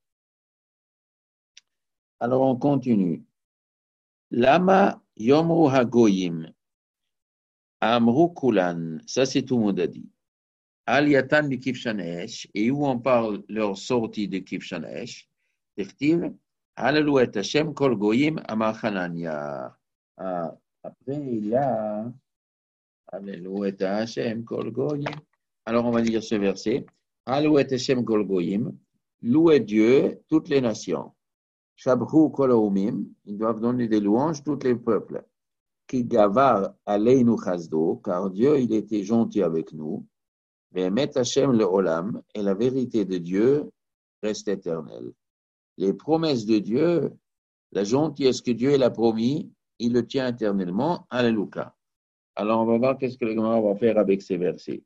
Alors, on continue. Lama yomru hagoyim, amru kulan, ça c'est tout le monde a dit. Al yatan de Kifshanesh, et où on parle leur sortie de Kifshanesh, Dirtiv, Hallelujah Hashem kol goyim amar Hanania. Après, il y a Hallelujah Hashem kol goyim. Alors, on va lire ce verset. Hallelujah Hashem kol goyim. Louez Dieu, toutes les nations. Shabhu kol haumim. Ils doivent donner des louanges, tous les peuples. Ki gavar aleinu chazdo, car Dieu, il était gentil avec nous. Ve'emet Hashem le'olam, et la vérité de Dieu reste éternelle. Les promesses de Dieu, la gentillesse que Dieu l'a promis, il le tient éternellement. Alléluia. Alors, on va voir qu'est-ce que le Gemara va faire avec ces versets.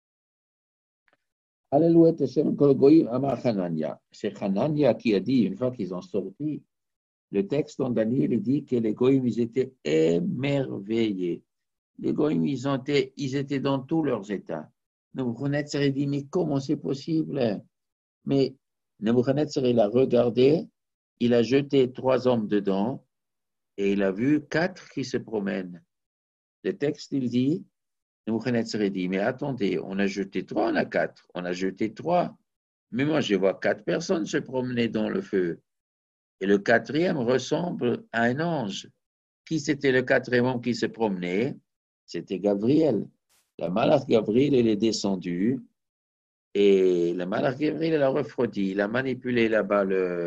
Alléluia, Hashem kol goyim amar Hanania. C'est Hanania qui a dit, une fois qu'ils ont sorti, le texte en Daniel, il dit que les goyim, ils étaient émerveillés. Les goyim, ils étaient dans tous leurs états. Nebuchadnezzar dit, mais comment c'est possible? Mais Nebuchadnezzar, il a regardé, il a jeté 3 hommes dedans et il a vu 4 qui se promènent. Le texte, il dit, Nebuchadnezzar dit, mais attendez, on a jeté 3, on a 4. On a jeté 3. Mais moi, je vois 4 personnes se promener dans le feu. Et le 4e ressemble à un ange. Qui c'était le 4e homme qui se promenait? C'était Gabriel. La malach Gabriel, il est descendu. Et le malach Gabriel, il a refroidi. Il a manipulé là-bas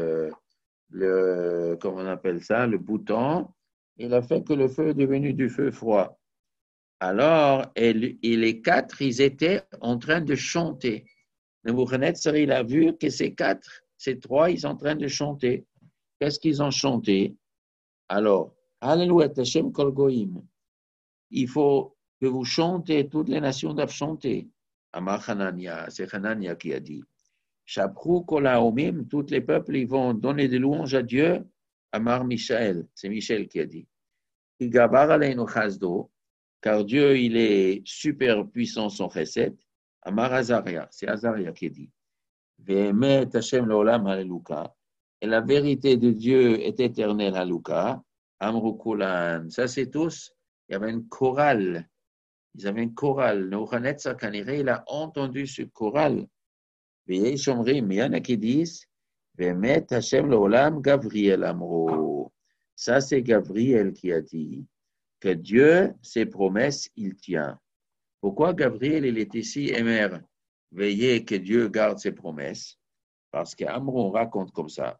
comment on appelle ça, le bouton. Il a fait que le feu est devenu du feu froid. Alors, et les 4, ils étaient en train de chanter. Nebuchadnezzar, il a vu que ces 3, ils sont en train de chanter. Qu'est-ce qu'ils ont chanté? Alors, Alléluia, Hashem kol goyim. Il faut que vous chantez, toutes les nations doivent chanter. Amar Hanania, c'est Hanania qui a dit. Shabru kol haomim, tous les peuples, ils vont donner des louanges à Dieu. Amar Michaël, c'est Michel qui a dit. Igavar aleinu chazdo, car Dieu, il est super puissant son chesed. Amar Azaria, c'est Azaria qui a dit. Ve'emet Hashem leolam haleluka. Et la vérité de Dieu est éternelle, haleluka. Amru kulan. Ça, c'est tous. Il y avait une chorale. Ils avaient une chorale. Nebuchadnezzar, quand il a entendu ce chorale. Ve'yei shomrim. Il y en a qui disent Ve'emet Hashem leolam Gabriel amru. Ça, c'est Gabriel qui a dit que Dieu, ses promesses, il tient. Pourquoi Gabriel, il est ici émerveillé que Dieu garde ses promesses? Parce qu'Amron raconte comme ça.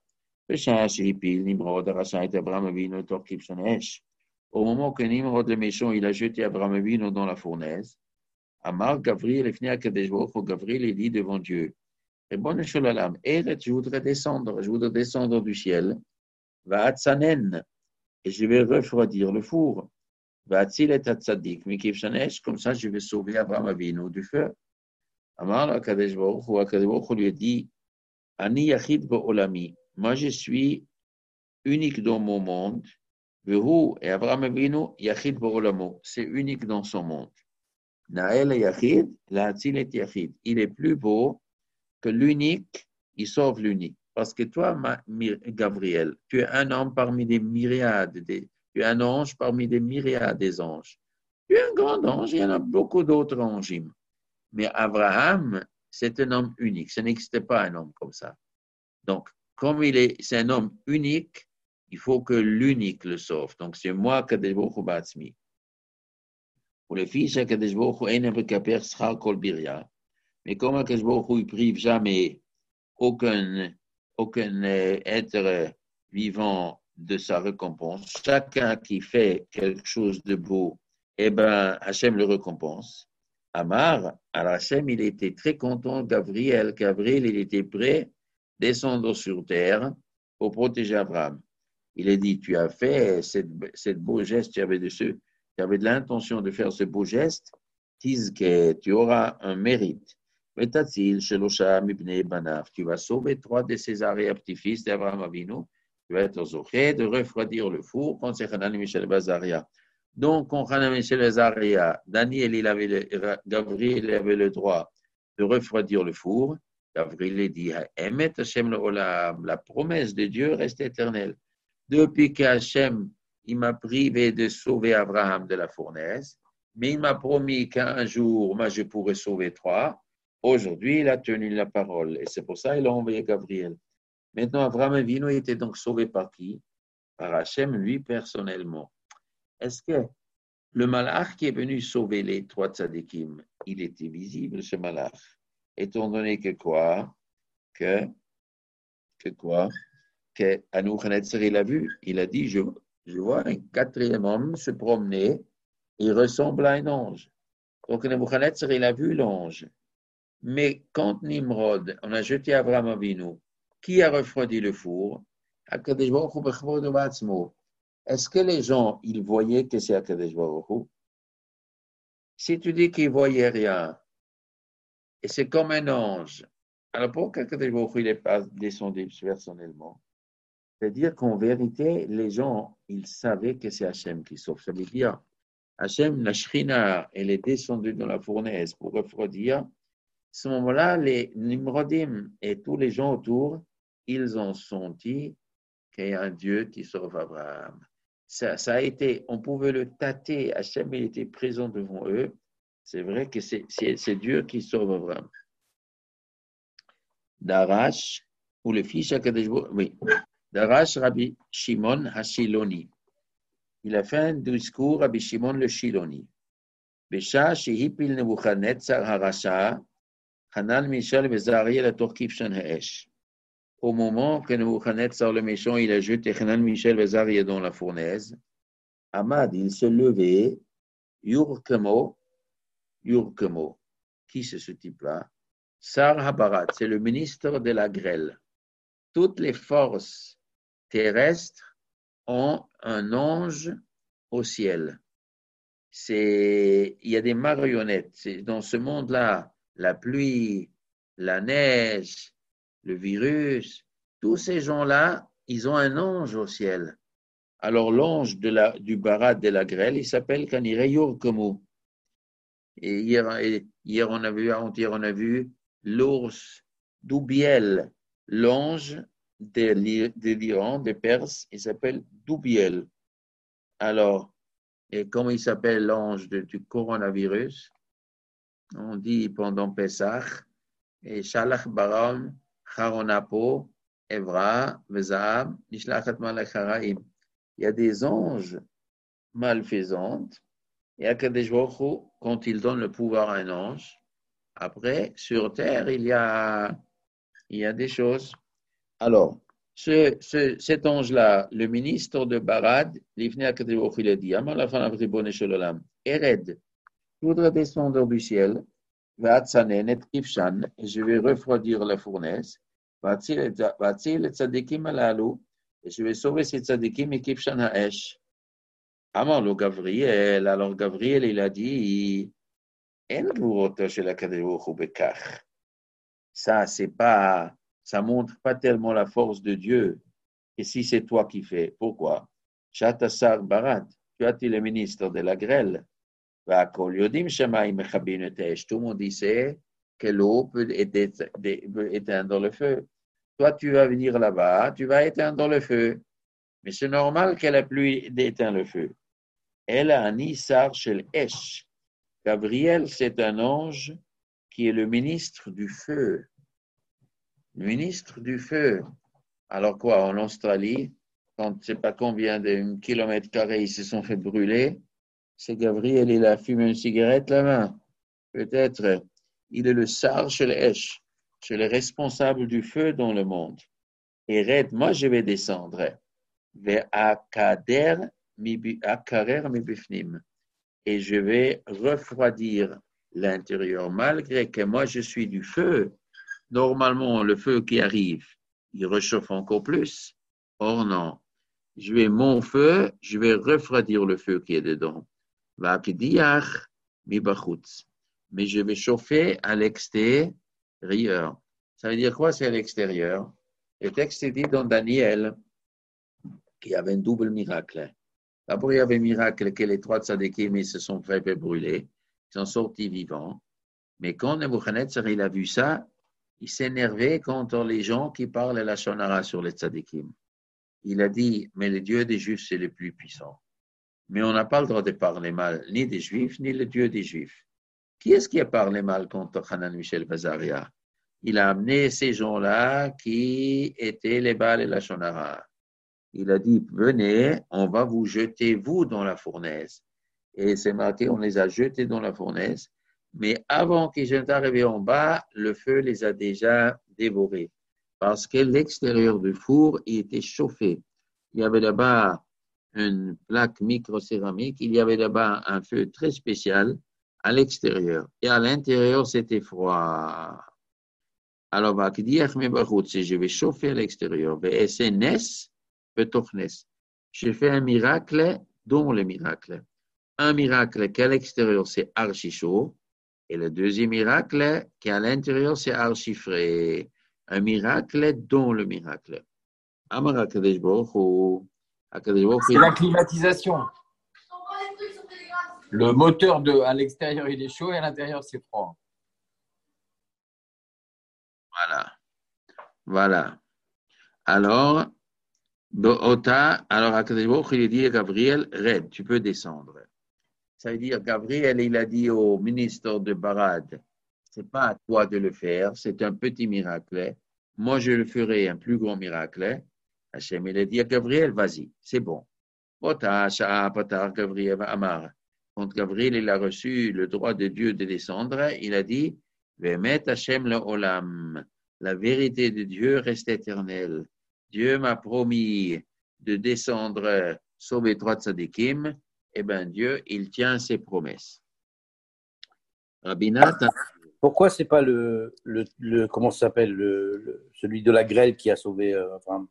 Au moment que Nimrod le méchant, il a jeté Abraham Avinu dans la fournaise, Amar Gabriel Gabriel dit devant Dieu, et bon Sholalam, je voudrais descendre du ciel, va Atzanen, et je vais refroidir le four, va Atzil et Atzadik, comme ça je vais sauver Abraham Avinu du feu. Amar Kadesh Baruch lui a dit, Ani Yachid Olami, moi je suis unique dans mon monde, Vehu et Abraham Avinu Yachid Olamo, c'est unique dans son monde. Naël Yachid, la Atzil est Yachid, il est plus beau que l'unique, il sauve l'unique. Parce que toi, Gabriel, tu es un homme parmi des myriades, tu es un ange parmi des myriades des anges. Tu es un grand ange, il y en a beaucoup d'autres anges. Mais Abraham, c'est un homme unique. Ce n'existe pas un homme comme ça. Donc, comme c'est un homme unique, il faut que l'unique le sauve. Donc, c'est moi, Kadesh Baruch Hu Ba'atzmi. Pour les fils, Kadesh Baruch Hu Ein Mekaper Schar Kol Birya. Mais comme Kadesh Baruch Hu, il prive jamais aucun être vivant de sa récompense. Chacun qui fait quelque chose de beau, eh ben, Hachem le récompense. Amar, alors Hachem, il était très content, Gabriel, il était prêt à descendre sur terre pour protéger Abraham. Il a dit, tu as fait cette beau geste, tu avais de l'intention de faire ce beau geste, que tu auras un mérite. Tu vas sauver 3 de ses petits-fils d'Abraham Avinu. Tu vas être zoché de refroidir le four quand c'est Hanan Michel Bazaria. Donc, quand Hanan Michel Bazaria, Gabriel avait le droit de refroidir le four. Gabriel dit, la promesse de Dieu reste éternelle. Depuis qu'Hachem, il m'a privé de sauver Abraham de la fournaise, mais il m'a promis qu'un jour, moi, je pourrais sauver 3. Aujourd'hui, il a tenu la parole et c'est pour ça qu'il a envoyé Gabriel. Maintenant, Abraham Avinu était donc sauvé par qui? Par Hachem, lui, personnellement. Est-ce que le malach qui est venu sauver les 3 tzadikim, il était visible, ce malach? Étant donné que quoi? Que Nebuchadnezzar, il a vu, il a dit, je vois un 4e homme se promener, il ressemble à un ange. Donc Nebuchadnezzar, il a vu l'ange. Mais quand Nimrod, on a jeté Abraham Avinu, qui a refroidi le four? Est-ce que les gens, ils voyaient que c'est Akadosh Baruch Hu? Si tu dis qu'ils ne voyaient rien, et c'est comme un ange, alors pourquoi Akadosh Baruch Hu n'est pas descendu personnellement? C'est-à-dire qu'en vérité, les gens, ils savaient que c'est Hachem qui sauve. Ça veut dire, Hachem, la Shrina, elle est descendue dans la fournaise pour refroidir. À ce moment-là, les Nimrodim et tous les gens autour, ils ont senti qu'il y a un Dieu qui sauve Abraham. Ça a été, on pouvait le tâter, Hachem, il était présent devant eux. C'est vrai que c'est Dieu qui sauve Abraham. Darash, ou le fils Akadosh Baruch Hu, oui. Darash Rabbi Shimon Hashiloni. Il a fait un discours Rabbi Shimon le Shiloni. Besha shehipil Nebuchadnezzar harasha, Hanan Michel Bezariel la Torkif Shan Ha'esh. Au moment que Nebuchadnezzar le méchant, il a jeté Hanan Michel Bezariel dans la fournaise, Ahmad, il se levait, Yurkemo. Qui c'est ce type-là? Sar Habarat, c'est le ministre de la grêle. Toutes les forces terrestres ont un ange au ciel. Il y a des marionnettes. Dans ce monde-là, la pluie, la neige, le virus, tous ces gens-là, ils ont un ange au ciel. Alors l'ange du barat de la grêle, il s'appelle Kanire Yurkemo. Et hier on a vu l'ours Doubiel, l'ange de l'Iran, des Perses, il s'appelle Doubiel. Alors, et comment il s'appelle l'ange du coronavirus? On dit pendant Pessah, et Shalach Baram, Charonapo, Evra, Vezab, Nishlachat Malacharaim. Il y a des anges malfaisantes, et Akadosh Baruch Hu, quand il donne le pouvoir à un ange, après, sur terre, il y a des choses. Alors, Cet ange-là, le ministre de Barad, il a dit, Ered, je voudrais descendre du ciel, et je vais refroidir la fournaise, et je vais sauver ces tzadikim et kifshan ha'esh. Alors Gabriel, il a dit, ça, ça montre pas tellement la force de Dieu. Et si c'est toi qui fais, pourquoi? Shatasar Barat, tu as été le ministre de la grêle. Tout le monde sait que l'eau peut éteindre le feu. Toi, tu vas venir là-bas, tu vas éteindre le feu. Mais c'est normal que la pluie éteint le feu. Elle a un Issar shel Esh. Gabriel, c'est un ange qui est le ministre du feu. Le ministre du feu. Alors quoi, en Australie, quand je ne sais pas combien de kilomètres carrés ils se sont fait brûler, c'est Gabriel, il a fumé une cigarette là-bas. Peut-être, il est le Sar shel Esh. C'est le responsable du feu dans le monde. Et Red, moi je vais descendre vers Akarer Mibifnim. Et je vais refroidir l'intérieur, malgré que moi je suis du feu. Normalement, le feu qui arrive, il réchauffe encore plus. Or non, mon feu, je vais refroidir le feu qui est dedans. Mais je vais chauffer à l'extérieur. Ça veut dire quoi, c'est à l'extérieur? Le texte dit dans Daniel qu'il y avait un double miracle. D'abord, il y avait un miracle que les 3 tzadikim se sont fait brûler. Ils sont sortis vivants. Mais quand Nebuchadnezzar il a vu ça, il s'est énervé contre les gens qui parlent la shonara sur les tzadikim. Il a dit, mais le Dieu des Juifs, c'est le plus puissant. Mais on n'a pas le droit de parler mal, ni des Juifs, ni le Dieu des Juifs. Qui est-ce qui a parlé mal contre Hanan Michel Vazaria? Il a amené ces gens-là qui étaient les Baal et la shonara. Il a dit, venez, on va vous jeter, vous, dans la fournaise. Et c'est marqué, on les a jetés dans la fournaise. Mais avant qu'ils soient arrivés en bas, le feu les a déjà dévorés. Parce que l'extérieur du four, il était chauffé. Il y avait là-bas une plaque microcéramique. Il y avait là-bas un feu très spécial à l'extérieur. Et à l'intérieur, c'était froid. Alors, je vais chauffer à l'extérieur. Je fais un miracle dans le miracle. Un miracle qu'à l'extérieur, c'est archi chaud. Et le deuxième miracle, qu'à l'intérieur, c'est archi frais. Un miracle dans le miracle. C'est la climatisation. Le moteur à l'extérieur, il est chaud et à l'intérieur, c'est froid. Voilà. Alors, Akadosh Baruch Hu, il dit à Gabriel, Red, tu peux descendre. Ça veut dire, Gabriel, il a dit au ministre de Barad, c'est pas à toi de le faire, c'est un petit miracle. Moi, je le ferai un plus grand miracle. Hachem, il a dit à Gabriel, vas-y, c'est bon. Gabriel Amar. Quand Gabriel, il a reçu le droit de Dieu de descendre, il a dit, Vemet Hachem le Olam. La vérité de Dieu reste éternelle. Dieu m'a promis de descendre sauver 3 tzadikim. Eh bien, Dieu, il tient ses promesses. Rabbi Nathan. Pourquoi c'est pas comment ça s'appelle, celui de la grêle qui a sauvé Abraham?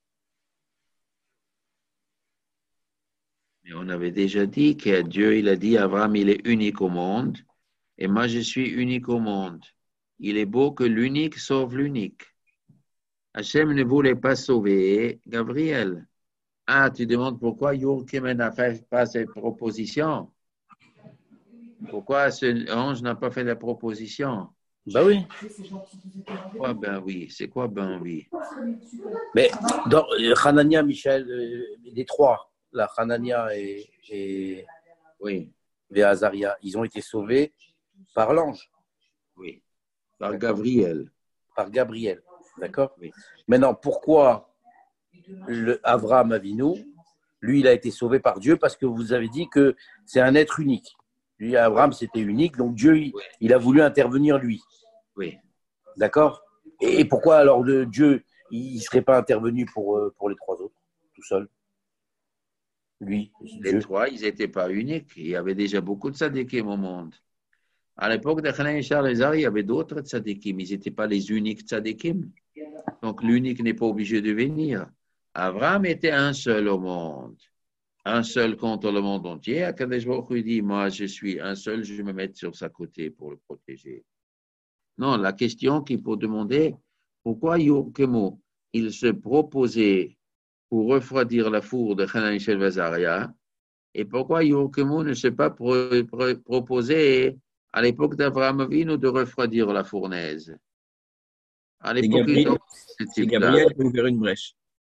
Mais on avait déjà dit que Dieu, il a dit, Abraham, il est unique au monde. Et moi, je suis unique au monde. Il est beau que l'unique sauve l'unique. Hachem ne voulait pas sauver Gabriel. Ah, tu demandes pourquoi Yurkim n'a pas cette proposition? Pourquoi ce ange n'a pas fait la proposition? Ben oui. Quoi, ben oui. C'est quoi, ben oui? Mais dans Hanania, Michel, les 3, là, Hanania et Azaria, ils ont été sauvés par l'ange. Oui. Par Gabriel. Par Gabriel, d'accord? Oui. Maintenant, pourquoi Avraham Avinu, lui, il a été sauvé par Dieu? Parce que vous avez dit que c'est un être unique. Lui, Abraham, c'était unique, donc Dieu, il a voulu intervenir lui. Oui. D'accord? Et pourquoi alors Dieu, il ne serait pas intervenu pour les trois autres, tout seul. Lui, Les Dieu. trois, ils n'étaient pas uniques. Il y avait déjà beaucoup de tzadikim au monde. À l'époque de Hanan et Charles il y avait d'autres tzadikim. Ils n'étaient pas les uniques tzadikim. Donc, l'unique n'est pas obligé de venir. Abraham était un seul au monde. Un seul contre le monde entier. Akadosh Baruch Hu dit, moi, je suis un seul, je vais me mettre sur sa côté pour le protéger. Non, la question qu'il faut demander, pourquoi Yorkemo, il se proposait pour refroidir la four de Hanan et Vazaria, et pourquoi Yorkemo ne s'est pas proposé à l'époque d'Abraham Avinu de refroidir la fournaise? À l'époque, c'est Gabriel qui a ouvert une brèche.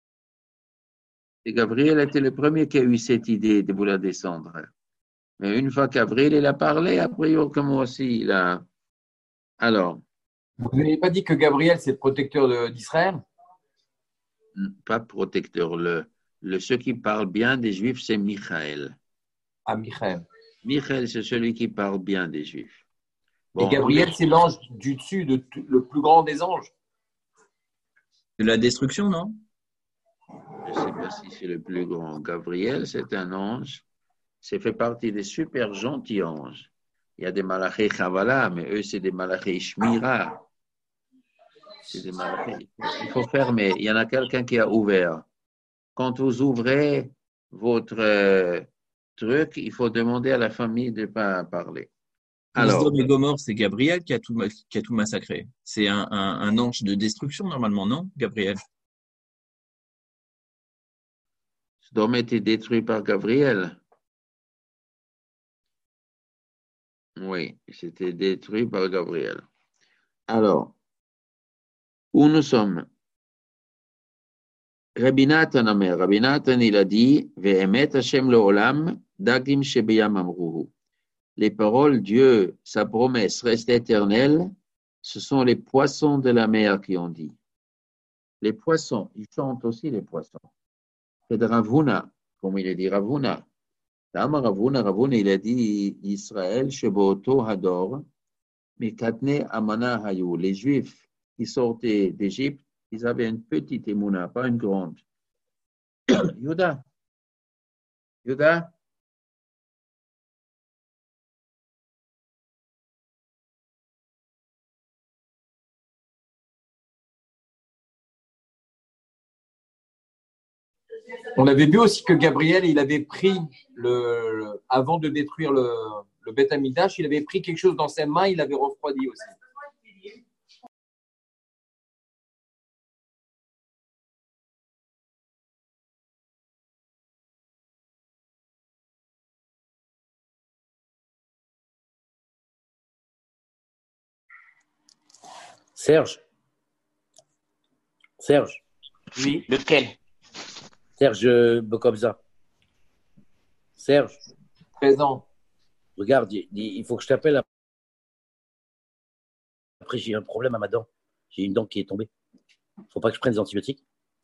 Et Gabriel était le premier qui a eu cette idée de vouloir descendre. Mais une fois qu'Avril, il a parlé, après, Yorkemo aussi, il a. Alors. Vous n'avez pas dit que Gabriel, c'est le protecteur d'Israël? Pas protecteur. Ceux qui parlent bien des Juifs, c'est Michael. Ah, Michael. Michael, c'est celui qui parle bien des Juifs. Bon, et Gabriel, c'est l'ange du dessus, le plus grand des anges. De la destruction, non? Je ne sais pas si c'est le plus grand. Gabriel, c'est un ange. C'est fait partie des super gentils anges. Il y a des malachés Chavala, mais eux, c'est des malachés Shmira. C'est des malachés. Il faut fermer. Il y en a quelqu'un qui a ouvert. Quand vous ouvrez votre truc, il faut demander à la famille de ne pas parler. Alors, Sodome et Gomorrhe, c'est Gabriel qui a tout massacré. C'est un ange de destruction, normalement, non, Gabriel? Sodome était détruit par Gabriel. Oui, c'était détruit par Gabriel. Alors, où nous sommes? Rabbi Nathan, il a dit, Ve'emet Hashem le'olam, dagim shebeyam amruhu. Les paroles Dieu, sa promesse reste éternelle, ce sont les poissons de la mer qui ont dit. Les poissons, ils chantent aussi les poissons. C'est de Ravuna, comme il a dit Ravuna. Ravuna, il a dit Israël, Sheboto Hador, Mikatne Amana Hayou. Les Juifs qui sortaient d'Égypte, ils avaient une petite émouna, pas une grande. Yuda. On avait vu aussi que Gabriel, il avait pris, avant de détruire le Beth Amikdash, il avait pris quelque chose dans ses mains, il l'avait refroidi aussi. Serge. Oui, lequel? Serge Bokobza. Serge. Présent. Regarde, il faut que je t'appelle. Après, j'ai un problème à ma dent. J'ai une dent qui est tombée. Il ne faut pas que je prenne des antibiotiques.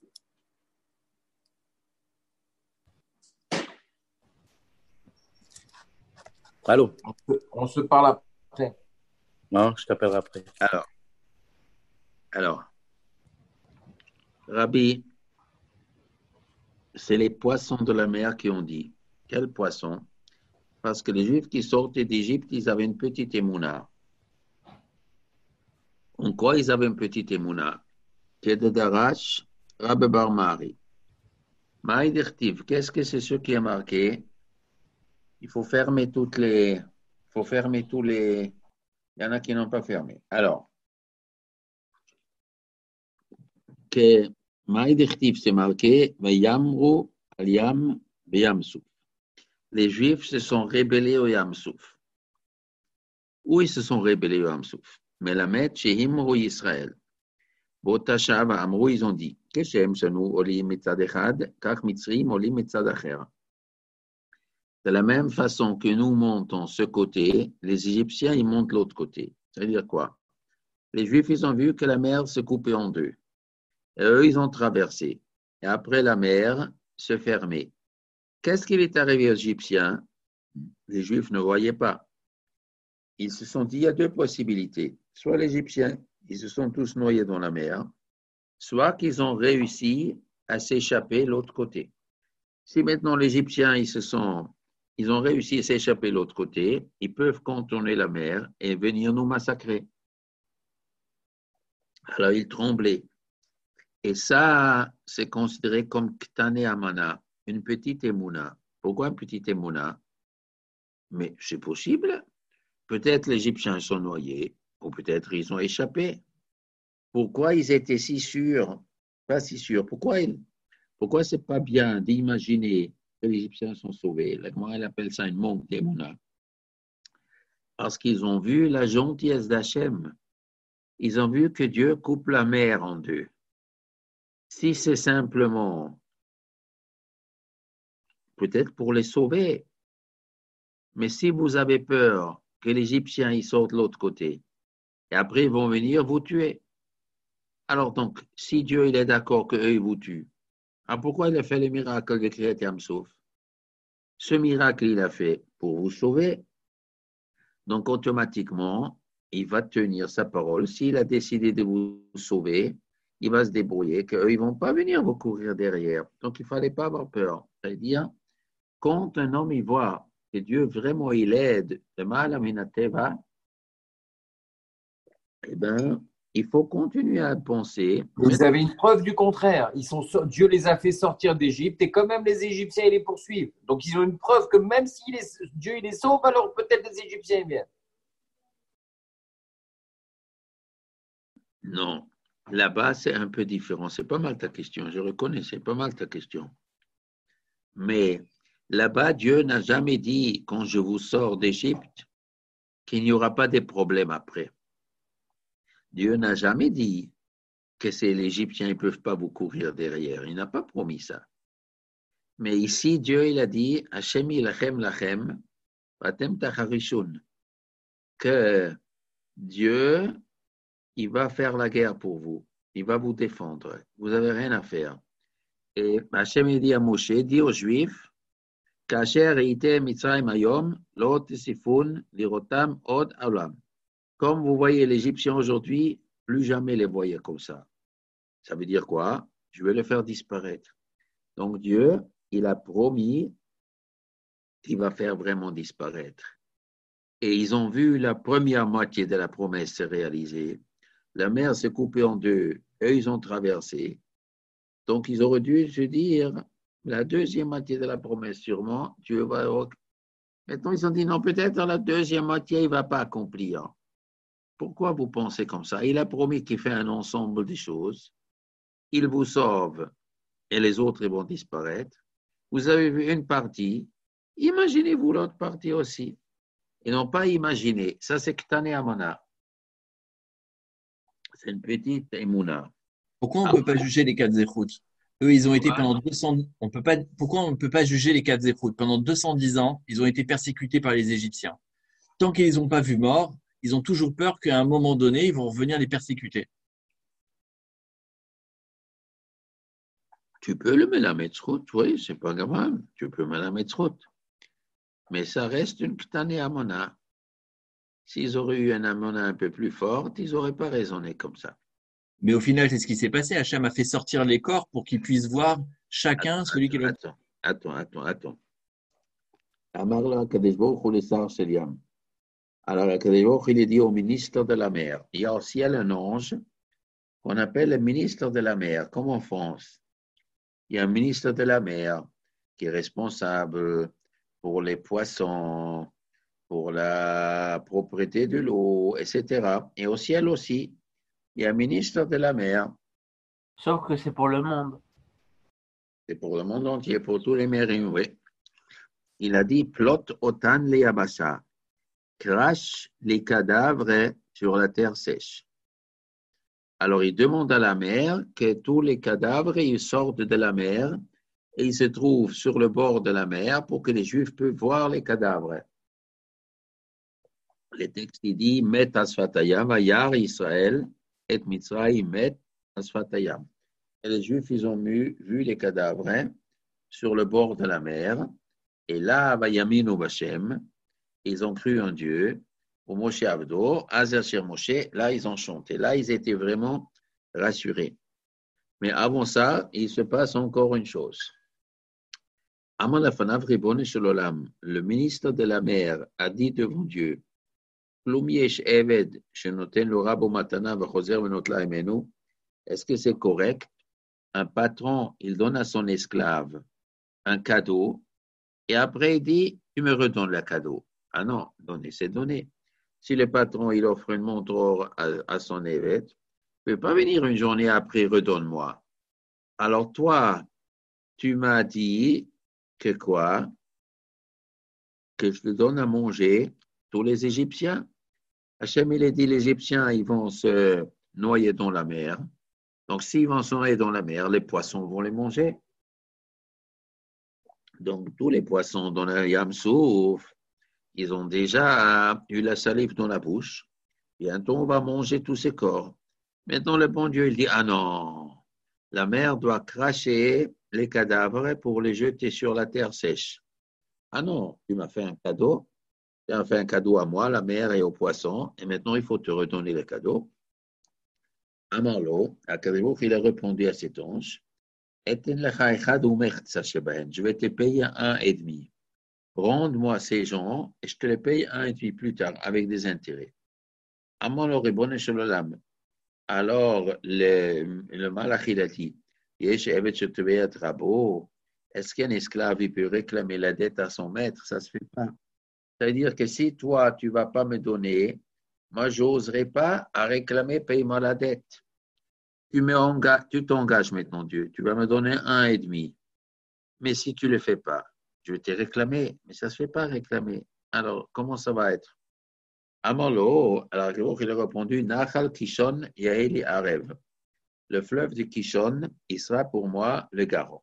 Allô? On se parle après. Non, je t'appellerai après. Alors, Rabbi, c'est les poissons de la mer qui ont dit. Quels poissons? Parce que les Juifs qui sortaient d'Égypte, ils avaient une petite émouna. En quoi ils avaient une petite émouna? Kededarash, Rabbe Bar Mari. Maïdirtiv, qu'est-ce que c'est ce qui est marqué? Il faut fermer tous les. Il y en a qui n'ont pas fermé. Alors, que Maïdirtiv, c'est marqué, Vayamru al-Yam Beyamsouf. Les Juifs se sont rébellés au Yamsouf. Où ils se sont rébellés au Yamsouf? Melamed Shehimru Israël. Botashav Amrou, ils ont dit, Keshem Shanu Olim Mitzad Echad, Kach Mitzrim Olim Mitzad Acher. De la même façon que nous montons ce côté, les Égyptiens, ils montent l'autre côté. C'est-à-dire quoi? Les Juifs, ils ont vu que la mer se coupait en deux. Et eux, ils ont traversé. Et après, la mer se fermait. Qu'est-ce qui est arrivé aux Égyptiens? Les Juifs ne voyaient pas. Ils se sont dit, il y a deux possibilités. Soit les Égyptiens, ils se sont tous noyés dans la mer, soit qu'ils ont réussi à s'échapper de l'autre côté. Si maintenant les Égyptiens, ils ont réussi à s'échapper de l'autre côté, ils peuvent contourner la mer et venir nous massacrer. Alors ils tremblaient. Et ça, c'est considéré comme Ktane Amana, une petite émouna. Pourquoi une petite émouna? Mais c'est possible. Peut-être les Égyptiens sont noyés, ou peut-être ils ont échappé. Pourquoi ils étaient si sûrs? Pas si sûrs. Pourquoi c'est pas bien d'imaginer que les Égyptiens sont sauvés? La Gemara, elle appelle ça une monte d'émouna. Parce qu'ils ont vu la gentillesse d'Hachem. Ils ont vu que Dieu coupe la mer en deux. Si c'est simplement, peut-être pour les sauver, mais si vous avez peur que les Égyptiens ils sortent de l'autre côté, et après ils vont venir vous tuer. Alors donc, si Dieu il est d'accord qu'eux ils vous tuent, alors pourquoi il a fait le miracle de Kriyat Yam-Souf? Ce miracle il a fait pour vous sauver. Donc automatiquement, il va tenir sa parole. S'il a décidé de vous sauver, il va se débrouiller, qu'eux, ils ne vont pas venir vous courir derrière. Donc, il ne fallait pas avoir peur. C'est-à-dire, quand un homme, il voit que Dieu, vraiment, il aide le mal à Minateva, eh bien, il faut continuer à penser. Vous avez une preuve du contraire. Dieu les a fait sortir d'Égypte et quand même les Égyptiens, ils les poursuivent. Donc, ils ont une preuve que même si Dieu il les sauve, alors peut-être les Égyptiens ils viennent. Non. Là-bas, c'est un peu différent. C'est pas mal ta question. Je reconnais, c'est pas mal ta question. Mais là-bas, Dieu n'a jamais dit, quand je vous sors d'Égypte, qu'il n'y aura pas de problèmes après. Dieu n'a jamais dit que les Égyptiens ne peuvent pas vous courir derrière. Il n'a pas promis ça. Mais ici, Dieu, il a dit, Hashem ilachem lachem, vatem tacharishun, que Dieu, il va faire la guerre pour vous. Il va vous défendre. Vous n'avez rien à faire. Et Hashem il dit à Moshe, dit aux Juifs, Kasher ite Mitzrayim hayom, lo tesifun lirotam od olam. Comme vous voyez les Égyptiens aujourd'hui, plus jamais les voyez comme ça. Ça veut dire quoi? Je vais les faire disparaître. Donc Dieu, il a promis qu'il va faire vraiment disparaître. Et ils ont vu la première moitié de la promesse se réaliser. La mer s'est coupée en deux. Eux, ils ont traversé. Donc, ils auraient dû se dire, la deuxième moitié de la promesse, sûrement, Dieu va... Maintenant, ils ont dit, non, peut-être la deuxième moitié, il ne va pas accomplir. Pourquoi vous pensez comme ça? Il a promis qu'il fait un ensemble de choses. Il vous sauve et les autres ils vont disparaître. Vous avez vu une partie. Imaginez-vous l'autre partie aussi. Ils n'ont pas imaginé. Ça, c'est Ktane Amana. C'est une petite émouna. Pourquoi on ne peut pas juger les quatre zéchoutes? Eux, ils ont été pendant 200. Pourquoi on ne peut pas juger les quatre zéchoutes? Pendant 210 ans, ils ont été persécutés par les Égyptiens. Tant qu'ils les ont pas vus morts, ils ont toujours peur qu'à un moment donné, ils vont revenir les persécuter. Tu peux le Melametzrout, oui, c'est pas grave. Tu peux Melametzrout. Mais ça reste une Ktane Amona. S'ils auraient eu un Amona un peu plus fort, ils n'auraient pas raisonné comme ça. Mais au final, c'est ce qui s'est passé. Hachem a fait sortir les corps pour qu'ils puissent voir chacun celui qui est le. Attends. Amarla Kadesh Baruch Hu Lesar Sheliam. Alors, Kadesh Baruch Hu, il est dit au ministre de la mer. Il y a aussi un ange qu'on appelle le ministre de la mer, comme en France. Il y a un ministre de la mer qui est responsable pour les poissons, pour la propriété de l'eau, etc. Et au ciel aussi, il y a un ministre de la mer. Sauf que c'est pour le monde. C'est pour le monde entier, pour tous les marins, oui. Il a dit, plot otan le yabasha, crache les cadavres sur la terre sèche. Alors, il demande à la mer que tous les cadavres ils sortent de la mer et ils se trouvent sur le bord de la mer pour que les Juifs puissent voir les cadavres. Le texte il dit Met asfatayam, vayar Israël, et Mitzrayim met asfatayam. Et les Juifs, ils ont vu les cadavres sur le bord de la mer. Et là, vayaminu Bashem, ils ont cru en Dieu. Au Moshe Avdo, Azer Shir Moshe, là, ils ont chanté. Là, ils étaient vraiment rassurés. Mais avant ça, il se passe encore une chose. Le ministre de la mer a dit devant Dieu, est-ce que c'est correct? Un patron, il donne à son esclave un cadeau et après il dit, tu me redonnes le cadeau. Ah non, donner, c'est donner. Si le patron, il offre une montre or à son évêque, il ne peut pas venir une journée après, redonne-moi. Alors toi, tu m'as dit que quoi? Que je te donne à manger tous les Égyptiens. Hachem, il a dit, les Égyptiens, ils vont se noyer dans la mer. Donc, s'ils vont se noyer dans la mer, les poissons vont les manger. Donc, tous les poissons dans le Yam Souf, ils ont déjà eu la salive dans la bouche. Bientôt, on va manger tous ces corps. Maintenant, le bon Dieu, il dit, ah non, la mer doit cracher les cadavres pour les jeter sur la terre sèche. Ah non, tu m'as fait un cadeau. Tu as fait un cadeau à moi, la mer et aux poissons, et maintenant, il faut te redonner le cadeau. Amarlo, Akadébouk, il a répondu à cet ange, je vais te payer 1,5. Rende-moi ces gens et je te les paye 1,5 plus tard avec des intérêts. Alors, le malach, il a dit, est-ce qu'un esclave il peut réclamer la dette à son maître? Ça ne se fait pas. C'est-à-dire que si toi, tu ne vas pas me donner, moi, je n'oserais pas à réclamer paye-moi la dette. Tu t'engages maintenant, Dieu. Tu vas me donner 1,5. Mais si tu ne le fais pas, je vais te réclamer. Mais ça ne se fait pas réclamer. Alors, comment ça va être? Amalo, alors il a répondu, Nachal Kishon Yaeli Arev. Le fleuve de Kishon, il sera pour moi le garant.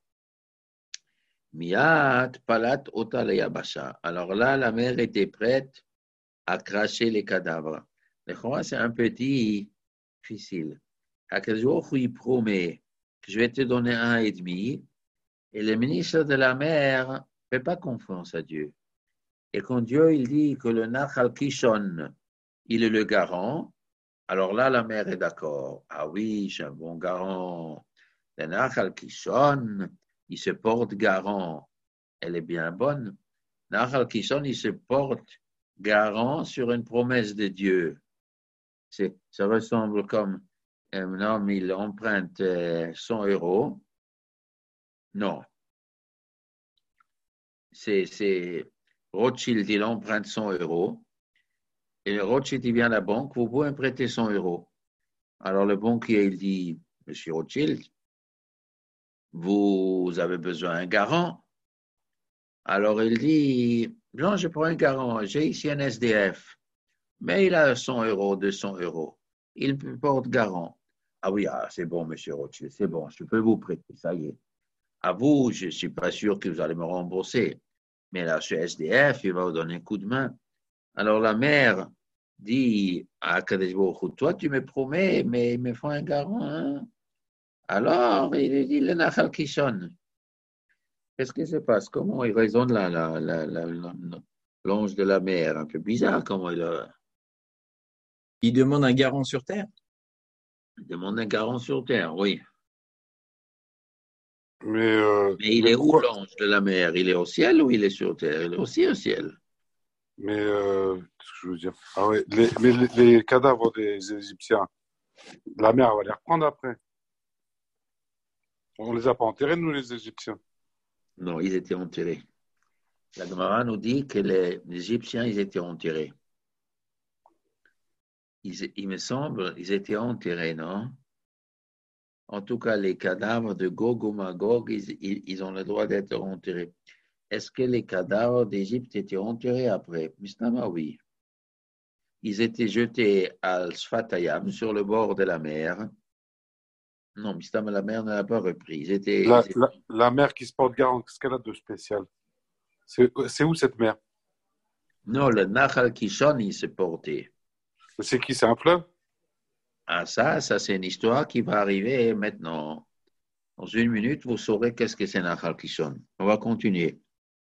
Miat Palat Otaleyabasha. Alors là, la mer était prête à cracher les cadavres. Le Khoa, c'est un petit difficile. Akadosh, il promet que je vais te donner 1,5. Et le ministre de la mer ne fait pas confiance à Dieu. Et quand Dieu il dit que le Nachal Kishon, il est le garant, alors là, la mer est d'accord. Ah oui, j'ai un bon garant. Le Nachal Kishon, il se porte garant. Elle est bien bonne. Nachal Kishon, il se porte garant sur une promesse de Dieu. Ça ressemble comme un homme, il emprunte 100 euros. Non. C'est Rothschild, il emprunte 100 euros. Et Rothschild, il vient à la banque, vous pouvez me prêter 100 euros. Alors le banquier, il dit, Monsieur Rothschild, vous avez besoin d'un garant. Alors il dit, non, je prends un garant, j'ai ici un SDF, mais il a 100 euros, 200 euros. Il porte garant. Ah oui, c'est bon, Monsieur Rothschild, c'est bon, je peux vous prêter, ça y est. À vous, je ne suis pas sûr que vous allez me rembourser. Mais là, ce SDF, il va vous donner un coup de main. Alors la mère dit à Kadesh Baruch, toi tu me promets, mais il me faut un garant. Hein? Alors il dit le Nachal Kishon. Qu'est-ce qui se passe? Comment il raisonne l'ange de la mer? Un peu bizarre comment il a. Il demande un garant sur terre? Il demande un garant sur terre, oui. Mais il est où l'ange de la mer? Il est au ciel ou il est sur terre? Il est aussi au ciel. Mais qu'est-ce que je veux dire? Ah ouais, les cadavres des Égyptiens, la mer va les reprendre après. On ne les a pas enterrés, nous, les Égyptiens. Non, ils étaient enterrés. La Gemara nous dit que les Égyptiens, ils étaient enterrés. Il me semble, ils étaient enterrés, non? En tout cas, les cadavres de Gog ou Magog, ils ont le droit d'être enterrés. Est-ce que les cadavres d'Égypte étaient enterrés après? Mistama, oui. Ils étaient jetés à Sfatayam, sur le bord de la mer. Non, Mistama, la mer ne l'a pas repris. La mer qui se porte garant, qu'est-ce qu'elle a de spécial? C'est où cette mer? Non, le Nachal Kishon, il se portait. C'est qui? C'est un fleuve? Ah, ça c'est une histoire qui va arriver maintenant. Dans une minute, vous saurez qu'est-ce que c'est Nachal Kishon. On va continuer.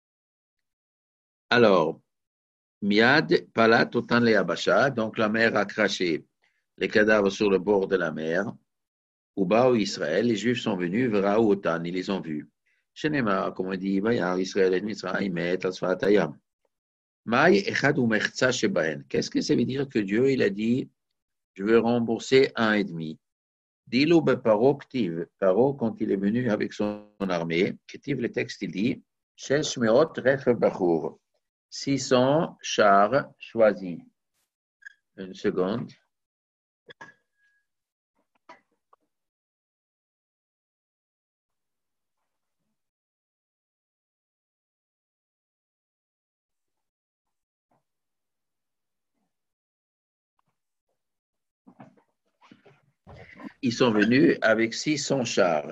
Alors, Miad, Palat, Otan le Abasha, donc la mer a craché les cadavres sur le bord de la mer. Uba ou Israël, les Juifs sont venus, Vera ou Otan, ils les ont vus. Shenema, comme on dit, Israël et Mitzrayim, et Tasfatayam. Maï echad ou mechza shebahen. Qu'est-ce que ça veut dire que Dieu, il a dit, je veux rembourser 1,5. Dilo beparo ktiv. Paro, quand il est venu avec son armée, ktiv, le texte, il dit, Shesh meot rechev bachour. 600 chars choisis. Une seconde. Ils sont venus avec 600 chars.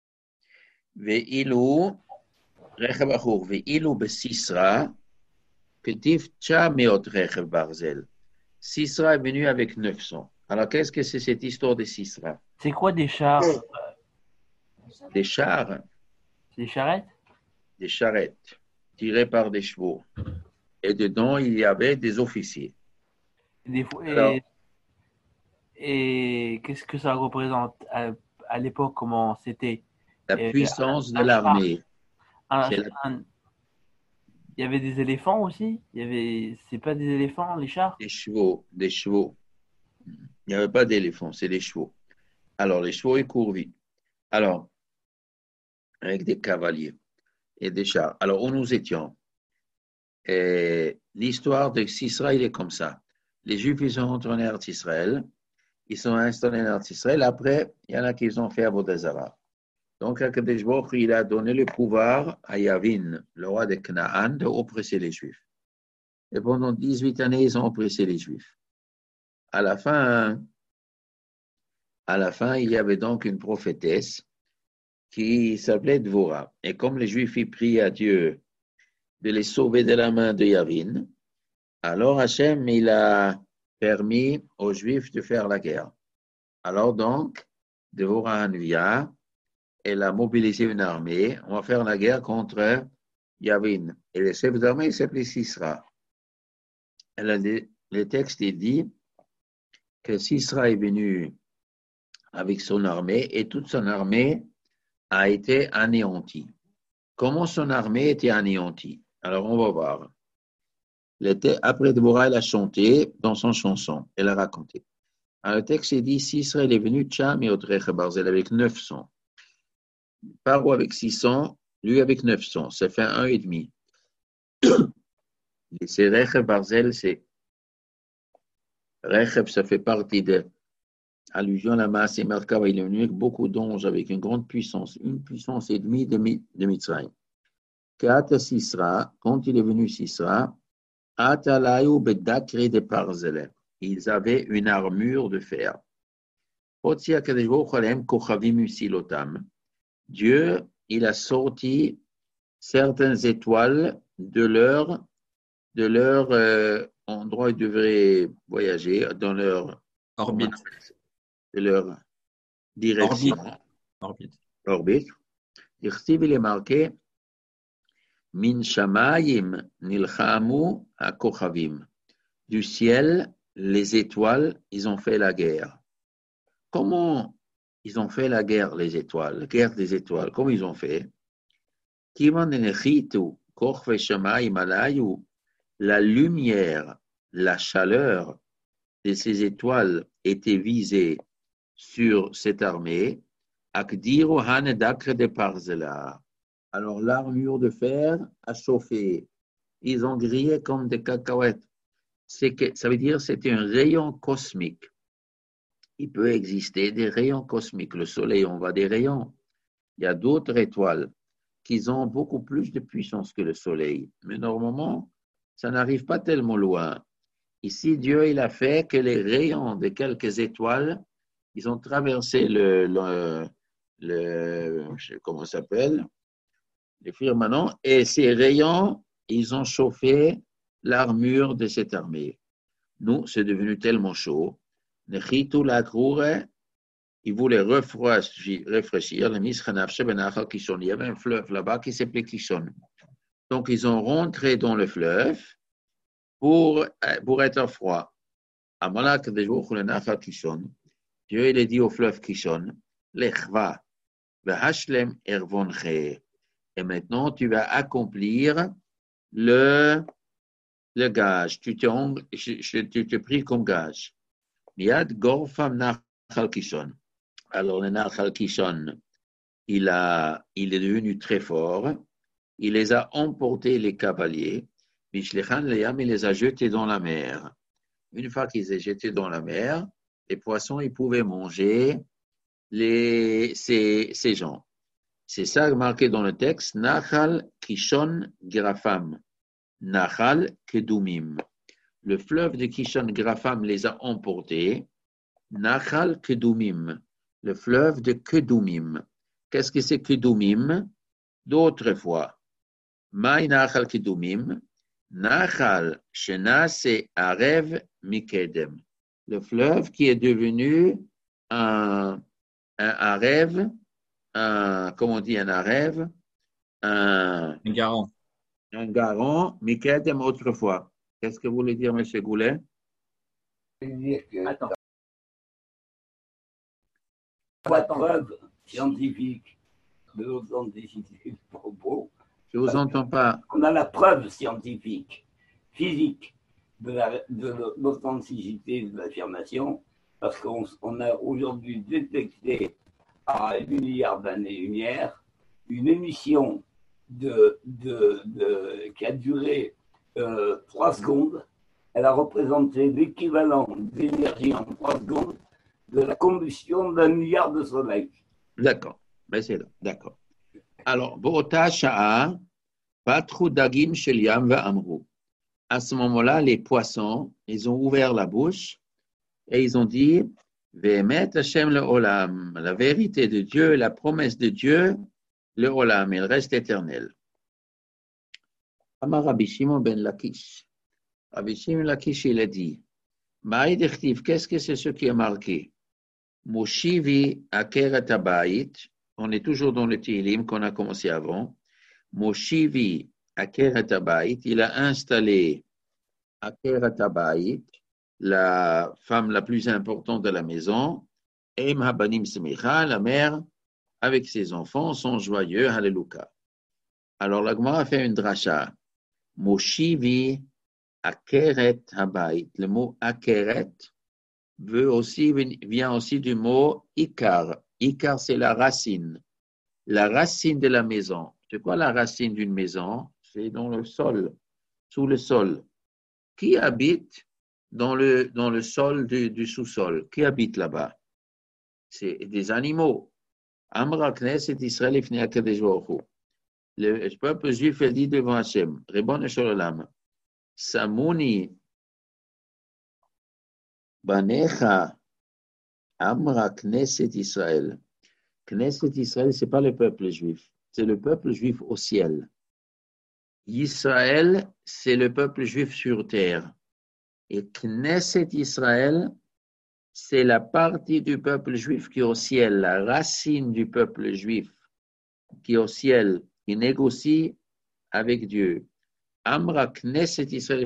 Ve'ilou rechev bachour. Ve'ilou besisra. Ketif tcha meot rechev barzel. Sisra est venu avec 900. Alors, qu'est-ce que c'est cette histoire de Sisra? C'est quoi des chars? Des chars, Des charrettes? des charrettes tirées par des chevaux. Et dedans, il y avait des officiers. Alors, Et qu'est-ce que ça représente à l'époque? Comment c'était? la puissance de l'armée. Il y avait des éléphants aussi? C'est pas des éléphants, les chars? Des chevaux. Il n'y avait pas d'éléphants, c'est des chevaux. Alors, les chevaux, ils courent vite. Alors, avec des cavaliers et des chars. Alors, où nous étions? Et l'histoire de Sisra, il est comme ça. Les Juifs, ils sont rentrés en Eretz Israël. Ils sont installés en Eretz Israël. Après, il y en a qui ont fait Avodah Zarah. Donc, Akadosh Baruch Hu, il a donné le pouvoir à Yavin, le roi de Canaan, de oppresser les Juifs. Et pendant 18 années, ils ont oppressé les Juifs. À la fin, il y avait donc une prophétesse qui s'appelait Dvorah. Et comme les Juifs y prient à Dieu de les sauver de la main de Yavin, alors Hachem, il a permis aux Juifs de faire la guerre. Alors donc, Dvorah Anvia, elle a mobilisé une armée. On va faire la guerre contre Yavin. Et le chef d'armée s'appelait Sisra. Le texte dit que Sisra est venu avec son armée et toute son armée a été anéantie. Comment son armée était anéantie? Alors on va voir. Après Deborah, elle a chanté dans son chanson. Elle a raconté. Alors, le texte dit Sisra est venu Tcham et Otreche Barzel avec 900. Paro avec 600, lui avec 900, ça fait 1,5. Et c'est Rechev Barzel, c'est Rechev, ça fait partie de allusion à la masse et Merkava, il est venu avec beaucoup d'anges, avec une grande puissance, une puissance et demie de Mitzrayim. Kata Sisra, quand il est venu Sisra, Atalayu bedakri de Barzele. Ils avaient une armure de fer. Otsia Kadejbo Cholem Kochavim Usilotam. Dieu, il a sorti certaines étoiles de leur endroit où ils devraient voyager, dans leur orbite. De leur direction. Orbite. Il est marqué Min shamayim nilchamu hakochavim. Du ciel, les étoiles, ils ont fait la guerre. Comment ils ont fait la guerre, les étoiles, la guerre des étoiles? Comment ils ont fait? La lumière, la chaleur de ces étoiles était visée sur cette armée. Alors l'armure de fer a chauffé. Ils ont grillé comme des cacahuètes. Ça veut dire que c'était un rayon cosmique. Il peut exister des rayons cosmiques. Le soleil envoie des rayons. Il y a d'autres étoiles qui ont beaucoup plus de puissance que le soleil. Mais normalement, ça n'arrive pas tellement loin. Ici, Dieu, il a fait que les rayons de quelques étoiles, ils ont traversé comment ça s'appelle? Le firmament. Et ces rayons, ils ont chauffé l'armure de cette armée. Nous, c'est devenu tellement chaud. Ils voulaient rafraîchir le Mishanafche Benachal Kishon. Il y avait un fleuve là-bas qui s'appelait Kishon. Donc, ils ont rentré dans le fleuve pour être froid. Amalak de jour le Nachal Kishon. Dieu, il a dit au fleuve Kishon, lechva, v'hashlem ervonche. Et maintenant, tu vas accomplir le gage. Tu te pries comme gage. Miad gorfam nachal kishon. Alors, le nachal kishon, il est devenu très fort. Il les a emportés, les cavaliers. Mishlechan leyam, il les a jetés dans la mer. Une fois qu'ils étaient jetés dans la mer, les poissons, ils pouvaient manger ces gens. C'est ça marqué dans le texte. Nachal Kishon Grafam. Nachal Kedumim. Le fleuve de Kishon Grafam les a emportés. Nachal Kedumim. Le fleuve de Kedumim. Qu'est-ce que c'est Kedumim? D'autrefois. Maï Nachal Kedumim. Nachal Shenase Arev Mikedem. Le fleuve qui est devenu un Arev. Comment on dit un arève? Un garant. Un garant, Mikedem autrefois. Qu'est-ce que vous voulez dire, M. Goulet? Attends. Pas de preuve scientifique de l'authenticité du propos. Je ne vous entends pas. On a la preuve scientifique, physique, de l'authenticité de l'affirmation, parce qu'on a aujourd'hui détecté à 1 milliard d'années-lumière, une émission qui a duré 3 secondes. Elle a représenté l'équivalent d'énergie en 3 secondes de la combustion d'1 milliard de soleils. D'accord, mais c'est là, d'accord. Alors, Bota Sha'a, Patru Dagim Sheliam Va'amru. À ce moment-là, les poissons, ils ont ouvert la bouche et ils ont dit Ve'emet Hashem le Olam, la vérité de Dieu, la promesse de Dieu, le Olam, il reste éternel. Amar Rabbi Shimon ben Lakish. Rabbi Shimon Lakish, il a dit Maïd Echtiv, qu'est-ce que c'est ce qui est marqué? Moshivi Akeret Habayit, on est toujours dans le Tehillim qu'on a commencé avant. Moshivi Akeret Habayit, il a installé Akeret Habayit, la femme la plus importante de la maison, Em Habanim Semicha, la mère, avec ses enfants, sont joyeux, Alléluia. Alors la Gemara a fait une dracha. Moshivi Akeret Habayit. Le mot Akeret vient aussi du mot Ikar. Ikar, c'est la racine. La racine de la maison. C'est quoi la racine d'une maison? C'est dans le sol, sous le sol. Qui habite dans le sol du sous-sol? Qui habite là-bas? C'est des animaux. Amra Knesset Israël ifnei HaKadosh Baruch Hu. Le peuple juif a dit devant Hachem, Ribbono shel olam, Samuni banecha Amra Knesset Israël. Knesset Israël, ce n'est pas le peuple juif, c'est le peuple juif au ciel. Israël, c'est le peuple juif sur terre. Et Knesset Israël, c'est la partie du peuple juif qui est au ciel, la racine du peuple juif qui est au ciel, qui négocie avec Dieu. Amra Knesset Israël,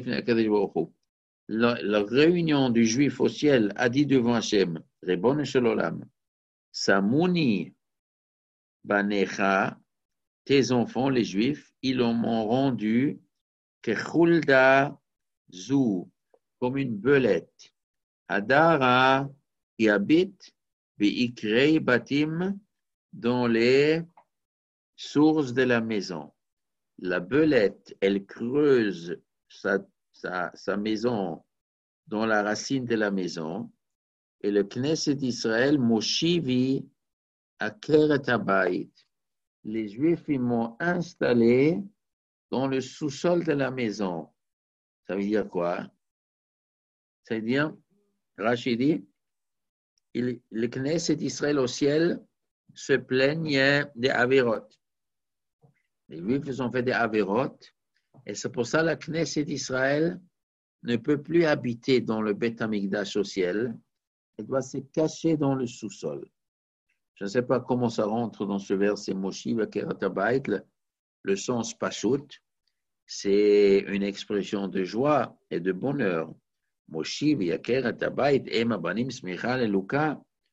la réunion du juif au ciel a dit devant Hachem, Ribbono shel olam, Samuni banecha, tes enfants, les juifs, ils m'ont rendu kechulda zou, comme une belette. Hadara, qui habite Bi'ikrei Batim, dans les sources de la maison. La belette, elle creuse sa maison dans la racine de la maison. Et le Knesset d'Israël, Moshivi Akeret Habayit. Les Juifs, ils m'ont installé dans le sous-sol de la maison. Ça veut dire quoi? Ça veut dire, Rachidi, le Knesset d'Israël au ciel se plaignent des Averot. Les Juifs ont fait des Averot, et c'est pour ça que la Knesset d'Israël ne peut plus habiter dans le Beth Amikdash au ciel. Elle doit se cacher dans le sous-sol. Je ne sais pas comment ça rentre dans ce verset Moshiv Akeret Habayit. Le sens Pashut, c'est une expression de joie et de bonheur. Moshiv Akeret Habayit Em Habanim Smicha Alléluia.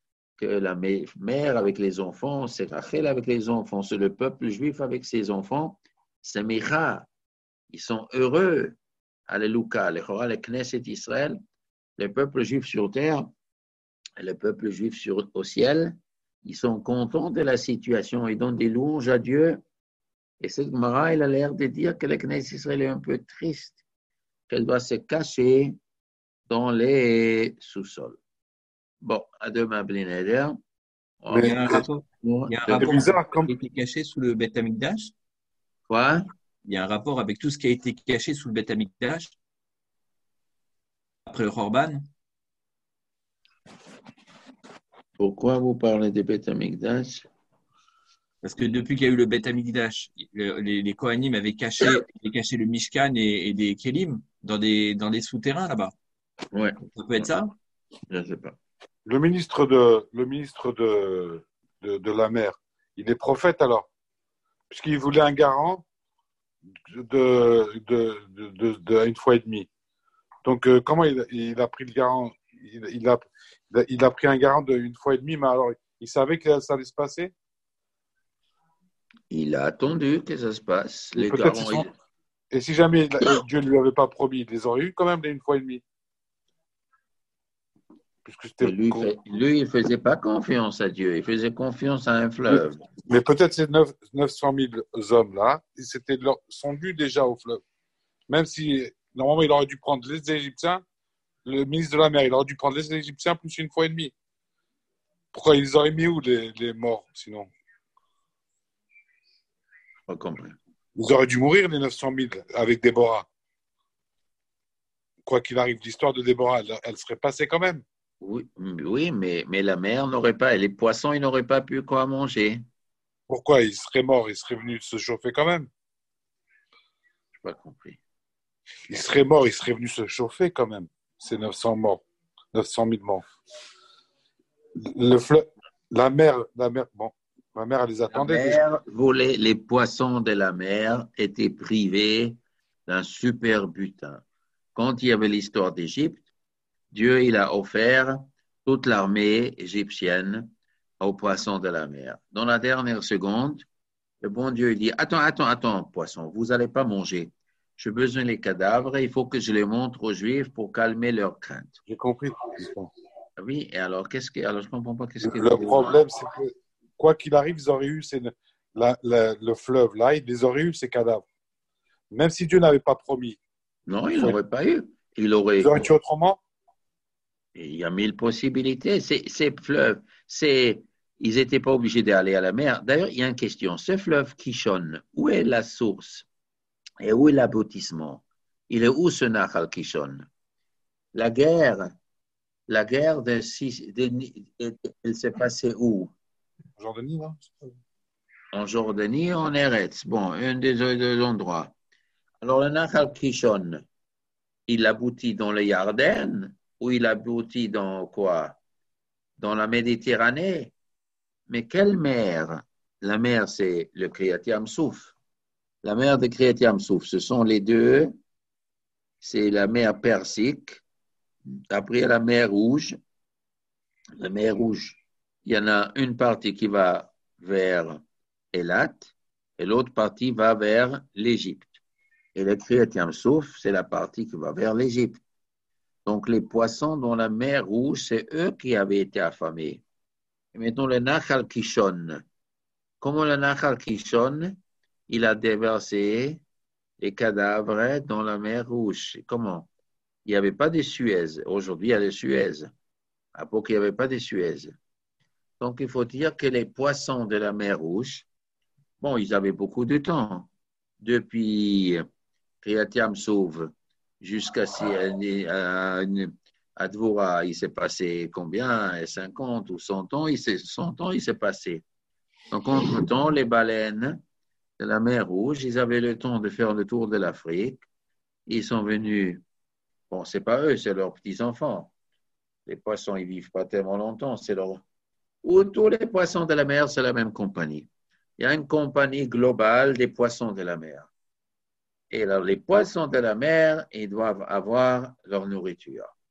que la mère avec les enfants, c'est Rachel avec les enfants, c'est le peuple juif avec ses enfants, c'est Micha. Ils sont heureux. Alléluia. Le Knesset Israël, le peuple juif sur terre, le peuple juif au ciel, ils sont contents de la situation. Ils donnent des louanges à Dieu. Et cette Gemara, elle a l'air de dire que le Knesset Israël est un peu triste, qu'elle doit se cacher dans les sous-sols. Bon, à demain, Blineder. Il y a un rapport, c'est bizarre, avec tout ce qui a été caché sous le Beth Amikdash. Quoi? Il y a un rapport avec tout ce qui a été caché sous le Beth Amikdash après le Khorban. Pourquoi vous parlez de Beth Amikdash? Parce que depuis qu'il y a eu le Beth Amikdash, les Kohanim avaient caché le Mishkan et des Kélim dans des souterrains là-bas. Ouais. Ça peut être ça? Je ne sais pas. Le ministre de la mer, il est prophète alors, puisqu'il voulait un garant de une fois et demie. Donc, comment il a pris le garant? Il a pris un garant d'une fois et demie, mais alors, il savait que ça allait se passer? Il a attendu que ça se passe. Et, et si jamais Dieu ne lui avait pas promis, il les aurait eu quand même une fois et demie. Lui, il ne faisait pas confiance à Dieu, il faisait confiance à un fleuve. Mais peut-être ces 900 000 hommes-là, sont dus déjà au fleuve. Même si, normalement, il aurait dû prendre les Égyptiens, le ministre de la mer, il aurait dû prendre les Égyptiens plus une fois et demie. Pourquoi ils auraient mis où les morts, sinon? Pas compris. Ils auraient dû mourir, les 900 000, avec Déborah. Quoi qu'il arrive, l'histoire de Déborah, elle serait passée quand même. Oui, mais la mer n'aurait pas, et les poissons, ils n'auraient pas pu quoi manger. Pourquoi? Ils seraient morts, ils seraient venus se chauffer quand même. Je n'ai pas compris. Ils seraient morts, ils seraient venus se chauffer quand même, ces 900 morts, 900 000 morts. La mer, bon, ma mère, elle les attendait. Les poissons de la mer étaient privés d'un super butin. Quand il y avait l'histoire d'Égypte, Dieu, il a offert toute l'armée égyptienne aux poissons de la mer. Dans la dernière seconde, le bon Dieu, il dit, attends, poissons, vous n'allez pas manger. J'ai besoin des cadavres, il faut que je les montre aux Juifs pour calmer leur crainte. J'ai compris. Oui, et alors, alors je ne comprends pas qu'est-ce que le problème, c'est que, quoi qu'il arrive, ils auraient eu le fleuve là, ils les auraient eu, ces cadavres. Même si Dieu n'avait pas promis. Non, il n'aurait pas eu. Ils auraient tué autrement? Il y a 1000 possibilités. Ces fleuves, ils n'étaient pas obligés d'aller à la mer. D'ailleurs, il y a une question. Ce fleuve Kishon, où est la source et où est l'aboutissement? Il est où ce Nahal Kishon? La guerre elle s'est passée où? En Jordanie, non? En Jordanie, en Eretz. Bon, un des deux endroits. Alors, le Nahal Kishon, il aboutit dans le Yarden ou il aboutit dans quoi? Dans la Méditerranée. Mais quelle mer? La mer, c'est le Kriyat Yam Souf. La mer de Kriyat Yam Souf, ce sont les deux. C'est la mer Persique. Après, la mer Rouge. La mer Rouge, il y en a une partie qui va vers Eilat et l'autre partie va vers l'Égypte. Et le Kriyat Yam Souf, c'est la partie qui va vers l'Égypte. Donc, les poissons dans la mer Rouge, c'est eux qui avaient été affamés. Et maintenant, le Nahal Kishon. Comment le Nahal Kishon, il a déversé les cadavres dans la mer Rouge? Comment? Il n'y avait pas de Suez. Aujourd'hui, il y a des Suez. À l'époque, il n'y avait pas de Suez. Donc, il faut dire que les poissons de la mer Rouge, bon, ils avaient beaucoup de temps. Depuis Kriyat Yam Souf jusqu'à à Dvorah, il s'est passé combien? 50 ou 100 ans? 100 ans, il s'est passé. Donc, entre-temps, les baleines de la mer Rouge, ils avaient le temps de faire le tour de l'Afrique. Ils sont venus, bon, c'est pas eux, c'est leurs petits-enfants. Les poissons, ils vivent pas tellement longtemps, c'est tous les poissons de la mer, c'est la même compagnie. Il y a une compagnie globale des poissons de la mer. Et alors, les poissons de la mer, ils doivent avoir leur nourriture.